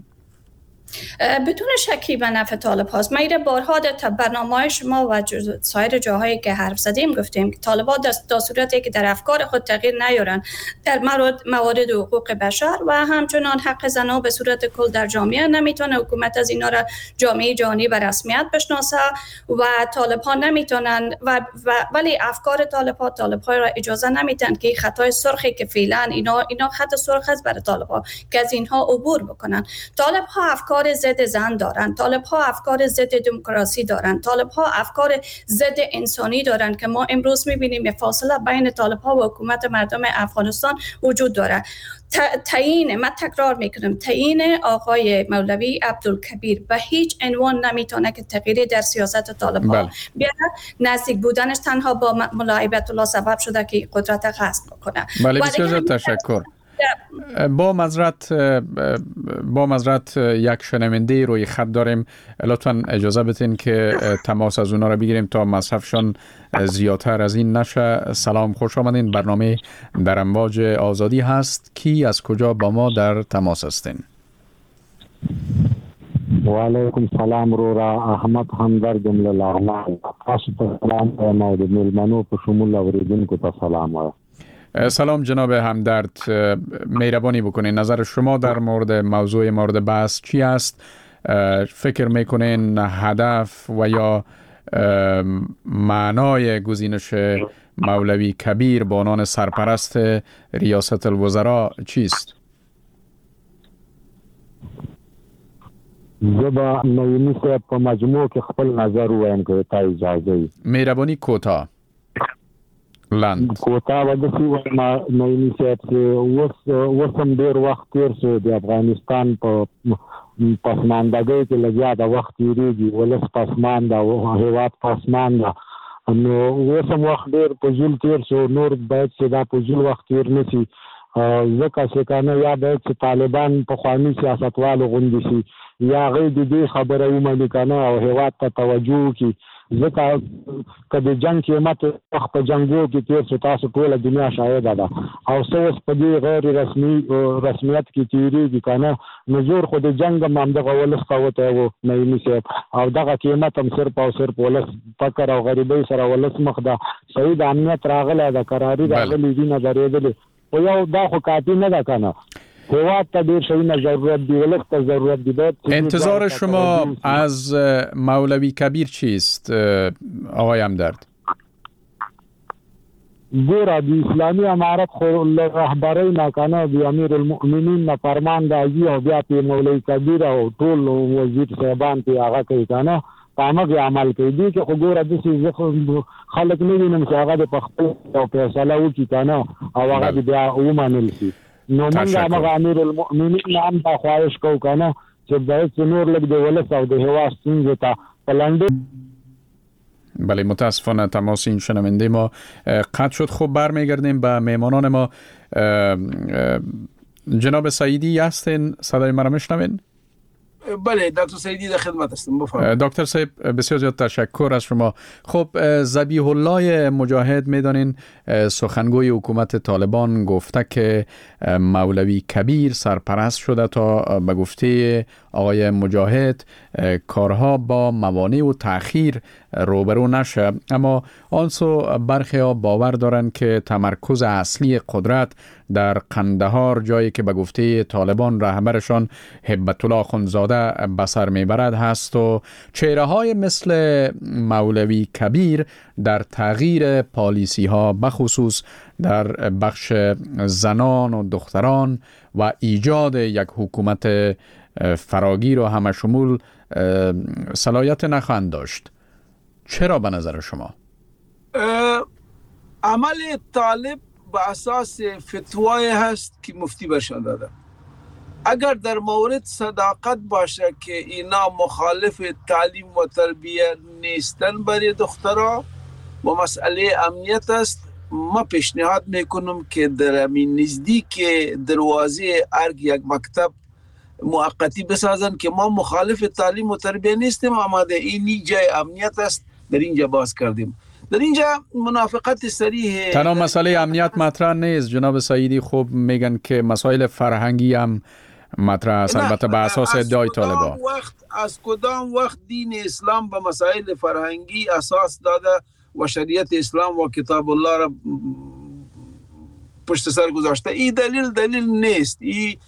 بدون شکی به نفع طالب هاست. ما ایره بارها در برنامه شما و سایر جاهایی که حرف زدیم گفتیم که طالبان در صورتی که در افکار خود تغییر نیارن در موارد حقوق بشر و همچنان حق زنان به صورت کل در جامعه، نمیتونه حکومت از اینا را جامعه جهانی به رسمیت بشناسه و طالب ها نمیتونن و, و ولی افکار طالب ها طالب ها را اجازه نمیدن که خطای سرخی که فعلا اینا اینا خط سرخ است برای طالب ها که از اینها عبور بکنن. طالب ها افکار ضد زن دارن، طالب ها افکار ضد دموکراسی دارن، طالب ها افکار ضد انسانی دارن که ما امروز میبینیم فاصله بین طالب ها و حکومت مردم افغانستان وجود داره. تعیین، من تکرار میکنم، تعیین آقای مولوی عبدالکبیر به هیچ عنوان نمیتونه که تغییری در سیاست طالب ها بیاره. نزدیک بودنش تنها با ملا هیبت الله سبب شده که قدرت غصب بکنه. بله، بسیار تشکر. با معذرت با معذرت یک شنونده روی خط داریم، لطفا اجازه بدین که تماس از اونا را بگیریم تا مصرفشان زیادتر از این نشه. سلام، خوش آمدین. برنامه در امواج آزادی هست. کی از کجا با ما در تماس هستین؟ و علیکم سلام. رو را احمد همدرد جمله لغمان تاسو ته سلام او د میلمنو په شمول اوریدونکو ته سلام وایم. سلام جناب همدرد، مهربانی بکنین نظر شما در مورد موضوع مورد بحث چی است؟ فکر میکنین هدف و یا معنای گزینش مولوی کبیر به عنوان سرپرست ریاست الوزراء چیست؟ زبا نوینی صاحب په مجموع کې خپل نظر وایم که تا اجازه ای. مهربانی کوتاه. لاند کوتا ودسی و نوینی صاحب چې اوس اوس هم ډېر وخت تیر شو د افغانستان په پسماندګۍ کې لګیا د وخت تېرېږي، ولس پسمانده او هېواد پسمانده، نو اوس هم وخت ډېر په ژوند تیر شو، نور باید چې دا په ژوند وخت تیر نه شي. ځکه چې که نه یا باید چې طالبان پخواني سیاستوالو غوندې شي یا هغوی د دې خبره ومني که نه او هېواد ته توجه وکړي. ځکه که د جنګ قیمت وخت په جنګو کې تېر شو، تاسو ټوله دنیا شاهده ده، او څه اوس په دې غیر رسمي رسمیت کې تېرېږي که نه، نو زور خو د جنګ هم همدغه ولس قوتی و نعیمي صاحب، او دغه قیمت هم صرف او صرف ولس فقر او غریبۍ سره ولس مخ ده. صحیح د امنیت راغلی ده، قراري راغلي دي، نه درېدلې، خو یو دا خو کافي نه ده که نه. انتظار شما از مولوی کبیر چیست آقای همدرد؟ گوره د اسلامی امارت خو رهبری نه کنه د امیر المؤمنین نه فرمان راځي او بیا په مولوی کبیر او ټول وزیر صاحبان په هغه کوي کنه، په هغه عمل کوي. دي چې خو ګوره د خلک نه وینم چې هغه د خپل او فیصله وکړي کنه او هغه بیا ومنل شي. نو موږ هغه امیر المؤمنین هم دا خواهش کوو کنه چې باید چې نور لږ د ولس او د هېواد ستونزې ته په لنډه. بله، متاسفانه تماس این شنونده ما قطع شد. خب برمیگردیم به میمانان ما. جناب سعیدی هستین؟ صدای مرا میشنوین؟ بله دکتر سعیدی در خدمت هستم، بفرمایید. دکتر صاحب بسیار زیاد تشکر از شما. خب ذبیح الله مجاهد میدانین سخنگوی حکومت طالبان گفته که مولوی کبیر سرپرست شده تا به گفته آقای مجاهد کارها با موانع و تأخیر روبرو نشه، اما آنسو برخی ها باور دارند که تمرکز اصلی قدرت در قندهار، جایی که به گفته طالبان رهبرشان هبت الله اخندزاده به سر میبرد هست و چهره های مثل مولوی کبیر در تغییر پالیسی ها بخصوص در بخش زنان و دختران و ایجاد یک حکومت فراگیر و همه شمول صلاحیت نخواهند داشت. چرا به نظر شما؟ عمل طالب به اساس فتوای هست که مفتی برشان داده. اگر در مورد صداقت باشه که اینا مخالف تعلیم و تربیت نیستن برای دخترها و مسئله امنیت است، ما پیشنهاد میکنم که در امین نزدیک دروازه ارگ یک مکتب موقتی بسازن که ما مخالف تعلیم و تربیت نیستیم، اما در این جای امنیت است در اینجا باز کردیم. در اینجا منافقت صریح تنها مسئله امنیت مطرح نیست جناب سعیدی، خوب میگن که مسائل فرهنگی هم مطرح است، البته به اساس ادعای طالبان. وقت از کدام وقت دین اسلام به مسائل فرهنگی اساس داده و شریعت اسلام و کتاب الله را پشت سر گذاشته؟ این دلیل دلیل نیست، این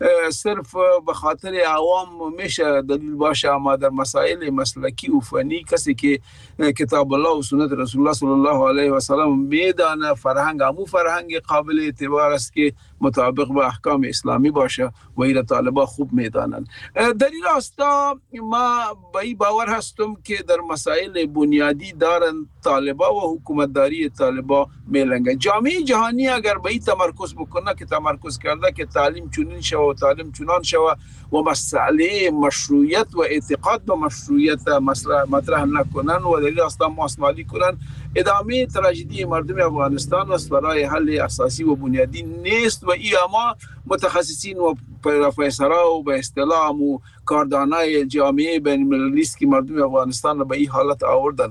صرف به خاطر عوام میشه دلیل باشه، اما در مسائل مسلکی و فنی کسی که کتاب الله و سنت رسول الله صلی الله علیه و سلم میدانه فرهنگ همو فرهنگ قابل اعتبار است که مطابق با احکام اسلامی باشه و این طالبا خوب میدانن. در این راستا ما به این باور هستم که در مسائل بنیادی دارن طالبا و حکومتداری طالبا میلنگه. جامعه جهانی اگر به این تمرکز بکنه که تمرکز کرده که تعلیم چنین شوه و تعلیم چنان شوه و مسئله مشروعیت و اعتقاد به مشروعیت مطرح نکنن و در این راستا ماسمالی کنن، ادامه تراژدی مردم افغانستان است، برای حل اساسی و بنیادی نیست و ای اما متخصصین و پروفسورها و به اصطلاح و کاردانای جامعه بین المللی است که مردم افغانستان را به این حالت آوردن.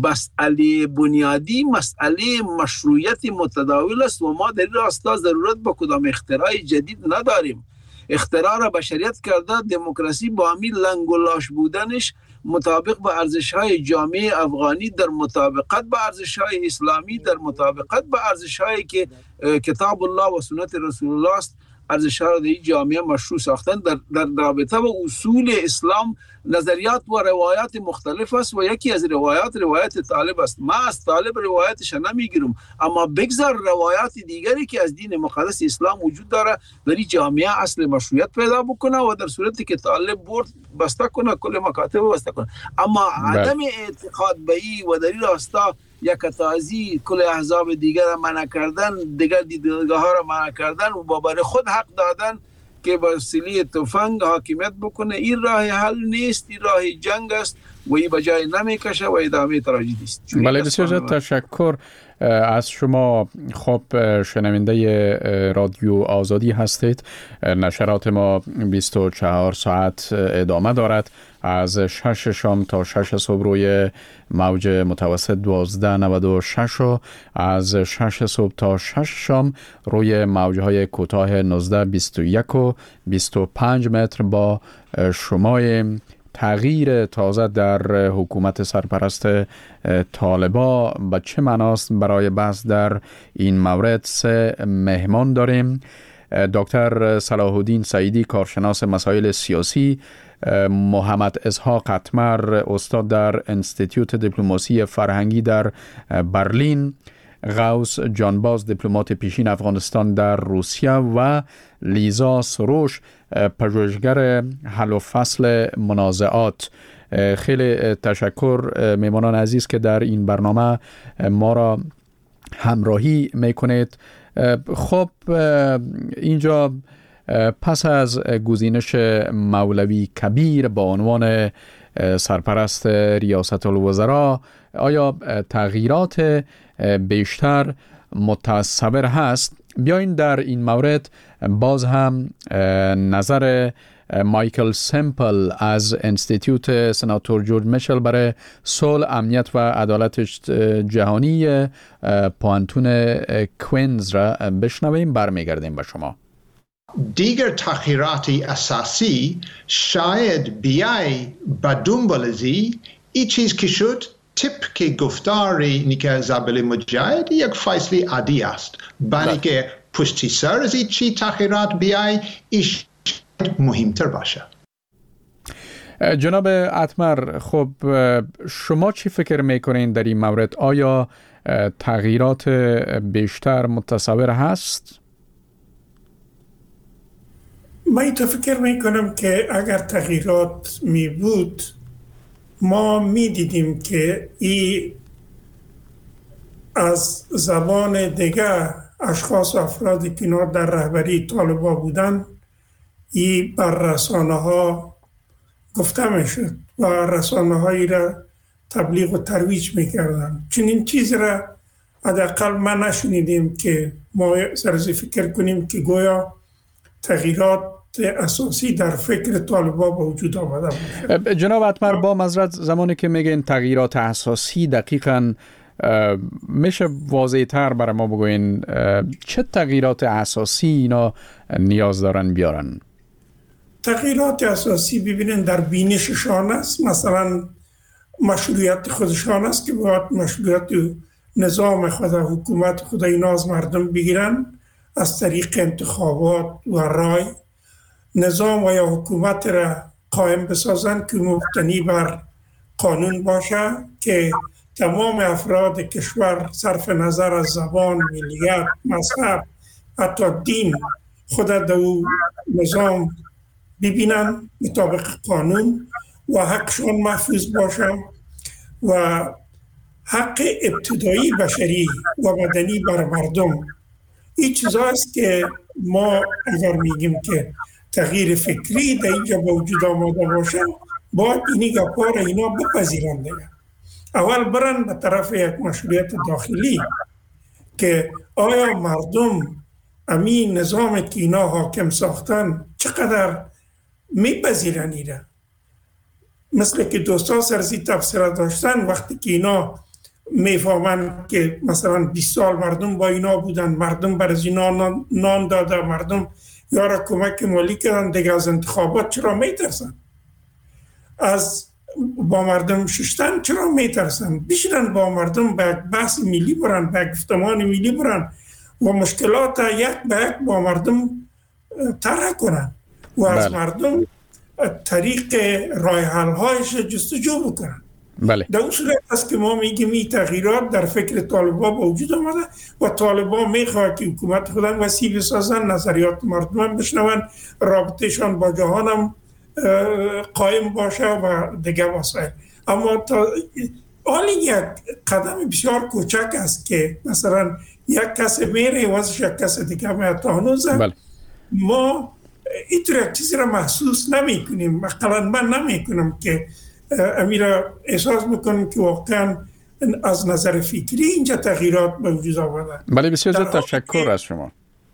مسئله بنیادی مسئله مشروعیت متداول است و ما در این راستا ضرورت به کدام اختراع جدید نداریم. اختراع را بشریت کرده، دموکراسی با همین لنگ و لاش بودنش مطابق با ارزش‌های جامعه افغانی، در مطابقت با ارزش‌های اسلامی، در مطابقت با ارزش‌هایی که کتاب الله و سنت رسول الله است، ارزش‌ها را در این جامعه مشروع ساختن. در در رابطه با اصول اسلام نظریات و روایات مختلف است و یکی از روایات روایت طالب است. ما از طالب روایتش نمیگیرم، اما بگذار روایات دیگری که از دین مقدس اسلام وجود داره در این جامعه اصل مشروعیت پیدا بکنه و در صورتی که طالب برد بسته کنه، کل مکاتب بسته کنه. اما عدم اعتقاد به این و در این راستا یک تازی کل احزاب دیگر را منع کردن، دیگر دیدگاه ها را منع کردن و با برای خود حق دادن که با وسیله تفنگ حاکمیت بکنه، این راه حل نیست، این راه جنگ است و این بجای نمیکشه و ادامه تراژدی است. بله، بسیار تشکر از شما. خب شنونده رادیو آزادی هستید. نشرات ما بیست و چهار ساعت ادامه دارد، از شش شام تا شش صبح روی موج متوسط دوازده نود و شش و از شش صبح تا شش شام روی موجهای کوتاه نوزده بیست و یک و بیست و پنج متر با شمای تغییر تازه در حکومت سرپرست طالبا به چه معناست؟ برای بحث در این مورد سه مهمان داریم. دکتر صلاح الدین سعیدی، کارشناس مسائل سیاسی، محمد اسحاق قطمر، استاد در انستیتیوت دیپلماسی فرهنگی در برلین، غوث جانباز، دیپلمات پیشین افغانستان در روسیه و لیزا سروش، پژوهشگر حل و فصل منازعات. خیلی تشکر میمانان عزیز که در این برنامه ما را همراهی میکنید. خب اینجا پس از گزینش مولوی کبیر با عنوان سرپرست ریاست الوزراء، آیا تغییرات بیشتر متصور هست؟ بیاین در این مورد باز هم نظر مایکل سمپل از انستیتیوت سناتور جورج میشل برای صلح، امنیت و عدالت جهانی پوانتون کوینز را بشنویم، برمیگردیم به شما. دیگر تغییرات اساسی شاید بیای با دنبال ازی ای چیز که شد طبق گفتاری نیکه زابل مجاهد یک فیصله عادی است، برای که پشتی سر از این چی تغییرات بیای ایش مهمتر باشه. جناب اتمر، خب شما چی فکر میکنین در این مورد؟ آیا تغییرات بیشتر متصور هست؟ من تو فکر میکنم که اگر تغییرات می بود ما می دیدیم که این از زبان دیگه اشخاص و افرادی که اینا در رهبری طالبان بودن این بر رسانه ها گفته میشد و رسانه هایی را تبلیغ و ترویج میکردن. چنین چیز را حداقل ما نشنیدیم که ما سرزی فکر کنیم که گویا تغییرات اساسی در فکر طالبان با وجود آمده بود. جناب اتمر، با معذرت زمانی که میگین تغییرات اساسی، دقیقاً میشه واضح تر برای ما بگوین چه تغییرات اساسی اینا نیاز دارن بیارن؟ تغییرات اساسی ببینن در بینششان است، مثلا مشروعیت خودشان است که باید مشروعیت نظام خود و حکومت خود اینا از مردم بگیرن از طریق انتخابات و رای، نظام و یا حکومت را قائم بسازن که مبتنی بر قانون باشه که تمام افراد کشور صرف نظر از زبان، ملیت، مذهب، حتی دین خود در نظام ببینن مطابق قانون و حقشون محفوظ باشه و حق ابتدایی بشری و مدنی بر مردم. این چیزاست که ما اگر میگیم که تغییر فکری در اینجا با وجود آماده باشه باید اینی گپا را اینا بپذیرن دیگه. اول برن به طرف یک مشروعیت داخلی که آیا مردم امین نظام که اینا حاکم ساختن چقدر میپذیرن ایره. مثل که دوستا سرزی تفسیر داشتن وقتی که اینا میفهمن که مثلا بیست سال مردم با اینا بودن، مردم برای اینا نان داده، مردم یارا کمک مالی کردن، دیگه از انتخابات چرا میترسن؟ از با مردم ششتن چرا میترسن؟ بشینن با مردم به بحث ملی برن، به گفتمان ملی برن و مشکلات یک به یک با مردم طرح کنن و از بله. مردم طریق راه حل هایش جستجو بکنن. بله. در اون صورت است که ما میگیم این تغییرات در فکر طالبان با وجود آمده و طالبان میخواد که حکومت خودن وسیع بسازن، نظریات مردم بشنون، رابطهشان با جهان هم قائم باشه و دیگه وسایل. اما تا حالی یک قدم بسیار کوچک است که مثلا یک کس میره واسه یک کس دیگه میاد تا هنوزه بله. ما اینطور یک چیزی را محسوس نمی کنیم. مثلا من نمی کنم که امیرا احساس میکنم که واقعا از نظر فکری اینجا تغییرات به وجود آمده. بله بسیار زیاد تشکر از شما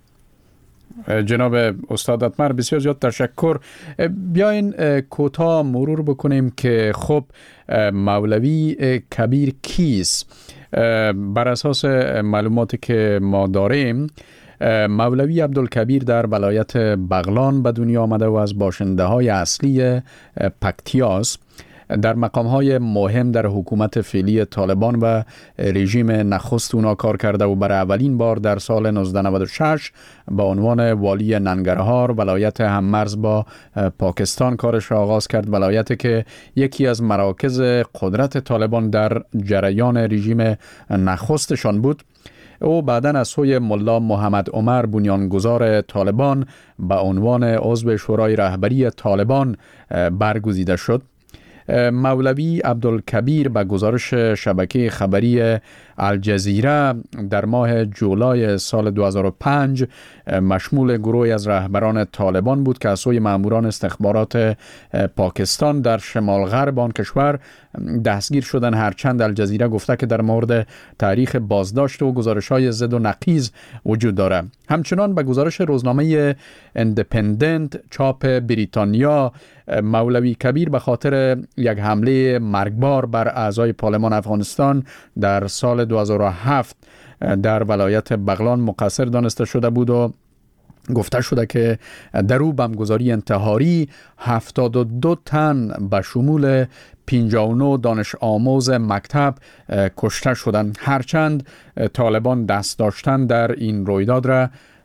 جناب استاد اتمر، بسیار زیاد تشکر. بیاین کوتاه مرور بکنیم که خب مولوی کبیر کیست. بر اساس معلوماتی که ما داریم مولوی عبدالکبیر در ولایت بغلان به دنیا آمده و از باشنده های اصلی پکتیاس. در مقام‌های مهم در حکومت فعلی طالبان و رژیم نخست اونا کار کرده و برای اولین بار در سال نوزده نود و شش با عنوان والی ننگرهار ولایت هممرز با پاکستان کارش را آغاز کرد. ولایتی که یکی از مراکز قدرت طالبان در جریان رژیم نخستشان بود. او بعداً از سوی ملا محمد عمر بنیانگذار طالبان به عنوان عضو شورای رهبری طالبان برگزیده شد. مولوی عبدالکبیر به گزارش شبکه خبری الجزیره در ماه جولای سال دو هزار و پنج مشمول گروهی از رهبران طالبان بود که از سوی ماموران استخبارات پاکستان در شمال غرب آن کشور دستگیر شدن. هرچند الجزیره گفته که در مورد تاریخ بازداشت و گزارش‌های ضد و نقیض وجود داره. همچنان به گزارش روزنامه اندپندنت چاپ بریتانیا مولوی کبیر به خاطر یک حمله مرگبار بر اعضای پارلمان افغانستان در سال دو هزار و هفت در ولایت بغلان مقصر دانسته شده بود و گفته شده که در او بمبگذاری انتحاری هفتاد و دو تن به شمول پنجاه و نه دانش آموز مکتب کشته شدند. هرچند طالبان دست داشتن در این رویداد را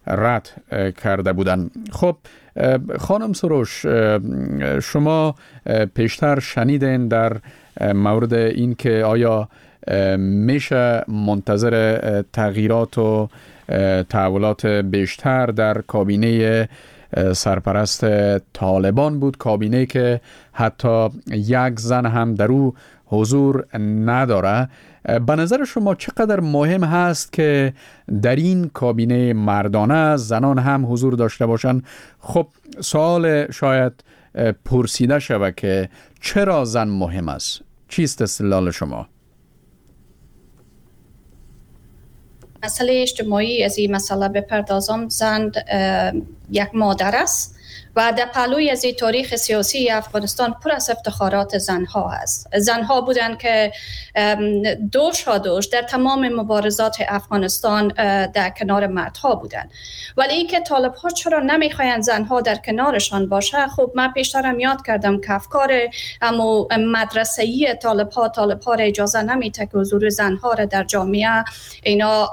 رد کرده بودند. خب خانم سروش، شما پیشتر شنیدین در مورد این که آیا میشه منتظر تغییرات و تحولات بیشتر در کابینه سرپرست طالبان بود، کابینه که حتی یک زن هم در او حضور نداره. به نظر شما چقدر مهم هست که در این کابینه مردانه زنان هم حضور داشته باشند؟ خب سوال شاید پرسیده شود که چرا زن مهم است؟ چیست استدلال شما؟ مسئله اجتماعی از این مسئله بپردازم. زن یک مادر است و در پهلوی از تاریخ سیاسی افغانستان پر از افتخارات زنها هست. زنها بودند که دوش ها دوش در تمام مبارزات افغانستان در کنار مردها بودند. ولی این که طالب ها چرا نمیخواین زنها در کنارشان باشه؟ خب من پیشترم یاد کردم که افکار اما مدرسه‌ای طالب ها طالب ها را اجازه نمیده که حضور زنها را در جامعه اینا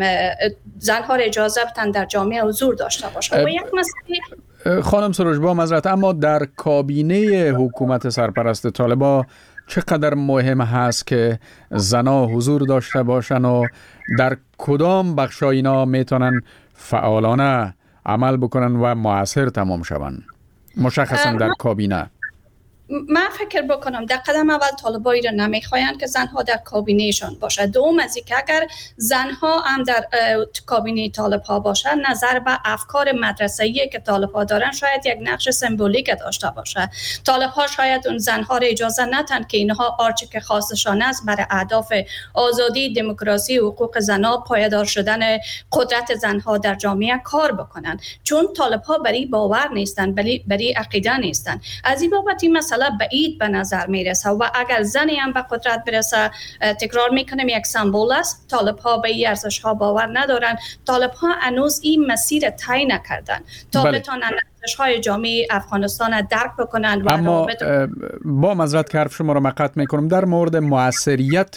زنها را اجازه بدن در جامعه حضور داشته باشه. و یک مسئله خانم سروش با معذرت، اما در کابینه حکومت سرپرست طالبان چقدر مهم هست که زنها حضور داشته باشن و در کدام بخشای اینا میتونن فعالانه عمل بکنن و موثر تمام شون، مشخصا در کابینه؟ من فکر بکنم در قدم اول طالبایی را نمیخواین که زنها در کابینهشان باشه. دوم از اینکه اگر زنها هم در کابینه طالب ها باشه، نظر به افکار مدرسه‌ای که طالب ها دارن شاید یک نقش سمبولیک داشته باشه. طالب ها شاید اون زنها را اجازه ندن که اینها آرچه که خواستشان است برای اهداف آزادی، دموکراسی، حقوق زنها، پایدار شدن قدرت زنها در جامعه کار بکنن، چون طالب ها بری باور نیستن، بری بری عقیده نیستن. از این بابت این مسئله بعید به نظر میرسه و اگر زنی هم به قدرت برسه، تکرار میکنم یک سمبل است. طالب ها به این ارزش ها باور ندارن. طالب ها هنوز این مسیر طی نکردن تا بله. بتونن ارزش های جامعه افغانستان درک بکنن. و اما با معذرت که حرف شما رو مقطع میکنم، در مورد موثریت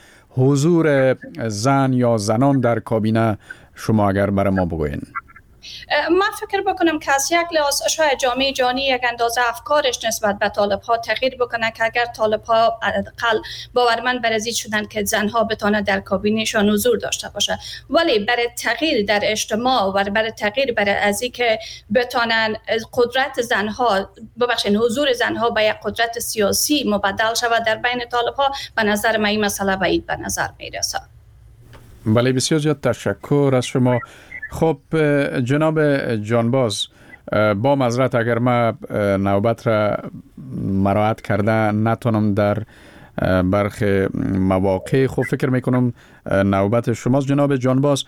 حضور زن یا زنان در کابینه شما اگر برای ما بگوین. من فکر بکنم که از یک لحاظ شاید جامعه جهانی یک اندازه افکارش نسبت به طالب ها تغییر بکنه که اگر طالب ها حداقل باورمند بر ازید شدن که زنها بتونه در کابینهشان حضور داشته باشه، ولی برای تغییر در اجتماع و برای تغییر برای از اینکه بتونن قدرت زنها ببخشید حضور زنها به یک قدرت سیاسی مبدل شود در بین طالب ها، به نظر من این مسئله بعید به نظر میرسه. بله، بسیار زیاد تشکر از شما. خب جناب جانباز، با معذرت اگر ما نوبت را مراعات کرده نتونم در برخی مواقع، خب فکر میکنم نوبت شماست. جناب جانباز،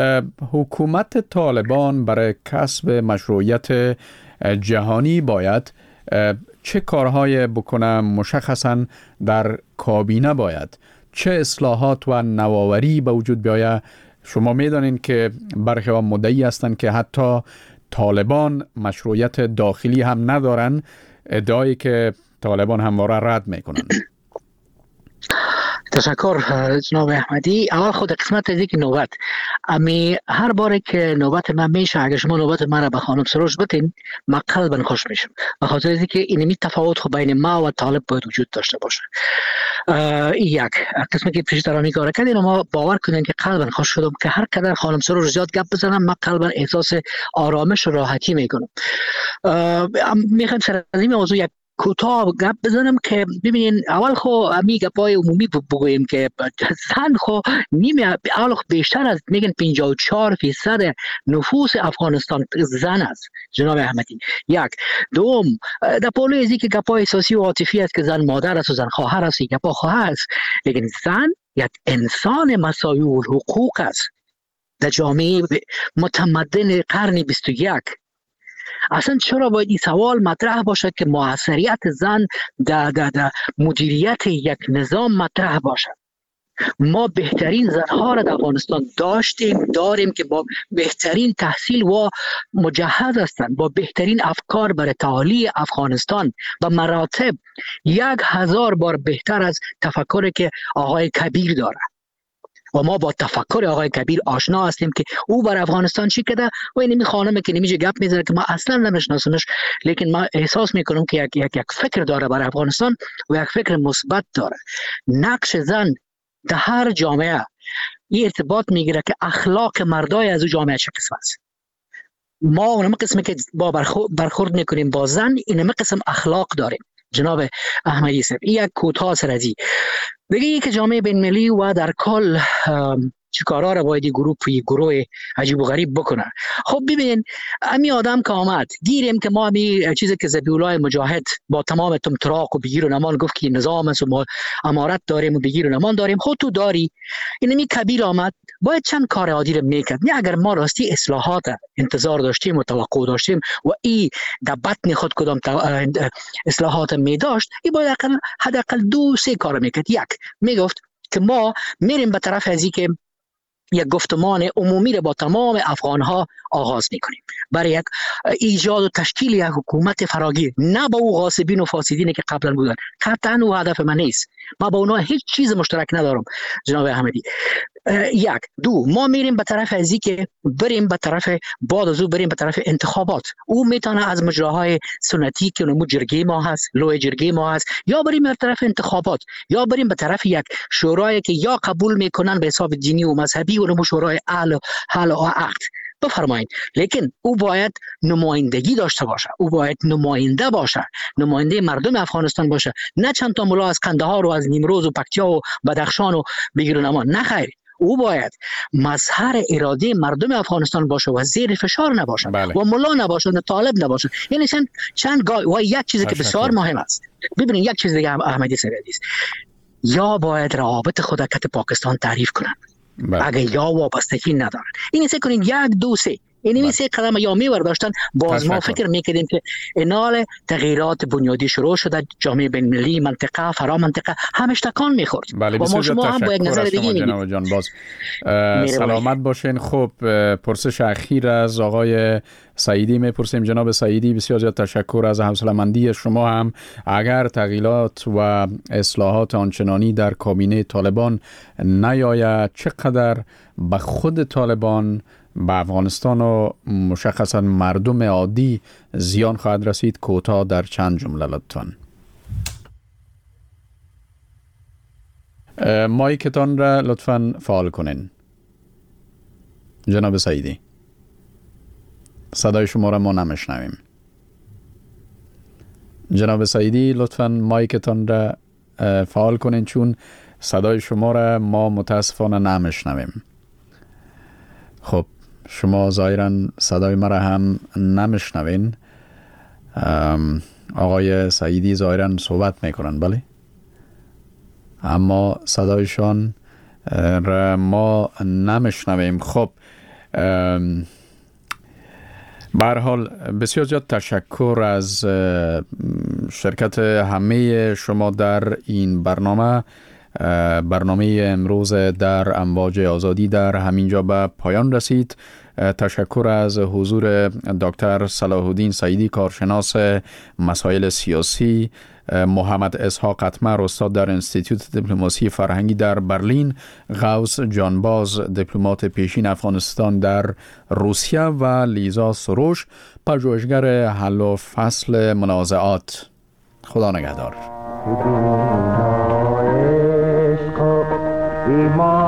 حکومت طالبان برای کسب مشروعیت جهانی باید چه کارهای بکنه؟ مشخصا در کابینه باید چه اصلاحات و نوآوری به وجود بیاید؟ شما میدانین که برخی ها مدعی هستند که حتی طالبان مشروعیت داخلی هم ندارن، ادعایی که طالبان همواره رد میکنن. تشکر جناب احمدی. اول خود قسمت از اینکه نوبت امی هر باره که نوبت من میشه، اگر شما نوبت من را به خانم سروش بتین، من قلبا خوش میشم، به خاطر اینکه اینمی تفاوت خو بین ما و طالب باید وجود داشته باشه. یک قسمتی که پیش درامی کار کردین، ما باور کنین که قلبا خوش شدم که هر قدر خانم سروش زیاد گپ بزنم، من قلبا احساس آرامش و راحتی میکنم. میخوام سر از این موضوع یک کوتاه گپ بزنم که ببینین، اول خو امی گپای عمومی بگویم که زن خو نیمه اول خو بیشتر از میگن پنجاه و چهار درصد نفوس افغانستان زن است جناب احمدی. یک دوم، در پولو ازی که گپای احساسی و عاطفی است که زن مادر است و زن خواهر است، گپا خواهر است، لیکن زن یک انسان مساوی الحقوق است در جامعه متمدن قرن بیست و یک. اصلا چرا باید این سوال مطرح باشد که موثریت زن در در در مدیریت یک نظام مطرح باشد؟ ما بهترین زنها را در افغانستان داشتیم، داریم که با بهترین تحصیل و مجهز هستند، با بهترین افکار برای تعالی افغانستان و مراتب یک هزار بار بهتر از تفکری که آقای کبیر داره. و ما با تفکر آقای کبیر آشنا هستیم که او بر افغانستان چی کرده و این خانم که نمیشه گپ میزنه که ما اصلا نمیشناسمش، لیکن ما احساس میکنم که یک یک یک فکر داره بر افغانستان و یک فکر مثبت داره. نقش زن در هر جامعه این ارتباط میگیره که اخلاق مردای از او جامعه چه قسم است. ما اونم قسمی که با برخورد میکنیم با زن، اینم قسم اخلاق داریم. جناب احمدی صاحب این یک کوتاه سرزی بگه یک جامعه بین ملی و در کل چی کارا را باید گروه پی گروه عجیب و غریب بکنه. خب ببین امی آدم که آمد گیریم که ما می چیزی که ذبیح‌الله مجاهد با تمام تمطراق و بگیر و نمان گفت که نظام است و ما امارت داریم و بگیر و نمان داریم، خود تو داری. این می کبیر آمد باید چند کار عادی رو میکرد. نه اگر ما راستی اصلاحات انتظار داشتیم و توقع داشتیم و ای در بطن خود کدام اصلاحات می داشت، این باید حداقل دو سه کار میکرد. یک میگفت که ما میریم به طرف از که یک گفتمان عمومی را با تمام افغانها آغاز میکنیم برای یک ایجاد و تشکیل یک حکومت فراگیر، نه با او غاصبین و فاسدینی که قبلا بودن. قطعا او هدف من نیست، ما با اونها هیچ چیز مشترک ندارم جناب احمدی. یک دو ما میریم به طرف ازی که بریم به طرف بعد از او بریم به طرف انتخابات. او میتونه از مجراهای سنتی که اونمو جرگه ما هست، لوی جرگه ما هست، یا بریم به طرف انتخابات، یا بریم به طرف یک شورای که یا قبول میکنن به حساب دینی و مذهبی و اونمو شورای اهل حل و عقد. بفرمایید، لیکن او باید نمایندگی داشته باشه، او باید نماینده باشه، نماینده مردم افغانستان باشه، نه چند تا ملا از قندهار و از نیمروز و پکتیا و بدخشان و بگیر و نمان. نه خیر، او باید مظهر اراده مردم افغانستان باشه و زیر فشار نباشه. بله. و ملا نباشه و طالب نباشه. یعنی چند چند گای و یک چیزی که بسیار مهم است. ببینید یک چیز دیگه احمدی سرعدی است، یا باید روابط خود کت پاکستان تعریف کنند. بله. اگه یا وابستگی ندارن این سه کنین یک دو سه این می سه قدم یا میور داشتن باز ما فکر میکردیم که انال تغییرات بنیادی شروع شده، جامعه بین المللی منطقه فرا منطقه همش تکان میخورد. بله و ما شما هم با یک نظر دیگه میگیم. جان باز سلامت باشین. خب پرسش اخیر از آقای سعیدی میپرسیم. جناب سعیدی بسیار زیاد تشکر از حوصله‌مندی شما. هم اگر تغییرات و اصلاحات آنچنانی در کابینه طالبان نیاید چقدر به خود طالبان، به افغانستان و مشخصا مردم عادی زیان خواهد رسید؟ کوتاه در چند جمله لطفاً. مایکتان را لطفاً فعال کنین. جناب سعیدی صدای شما را ما نمیشنویم. جناب سعیدی لطفاً مایکتان را فعال کنین چون صدای شما را ما متاسفانه نمیشنویم. خب شما ظاهراً صدای مرا هم نمیشنوین. آقای سعیدی ظاهراً صحبت میکنن بله، اما صدایشان را ما نمیشنویم. خب به هر حال بسیار زیاد تشکر از شرکت همه شما در این برنامه. برنامه امروز در امواج آزادی در همینجا به پایان رسید. تشکر از حضور دکتر صلاح الدین سعیدی، کارشناس مسائل سیاسی، محمد اسحاق اتمر، استاد در انستیتوت دیپلماسی فرهنگی در برلین، غوث جانباز، دیپلمات پیشین افغانستان در روسیه و لیزا سروش، پژوهشگر حل و فصل منازعات. خدا نگهدار. ایمان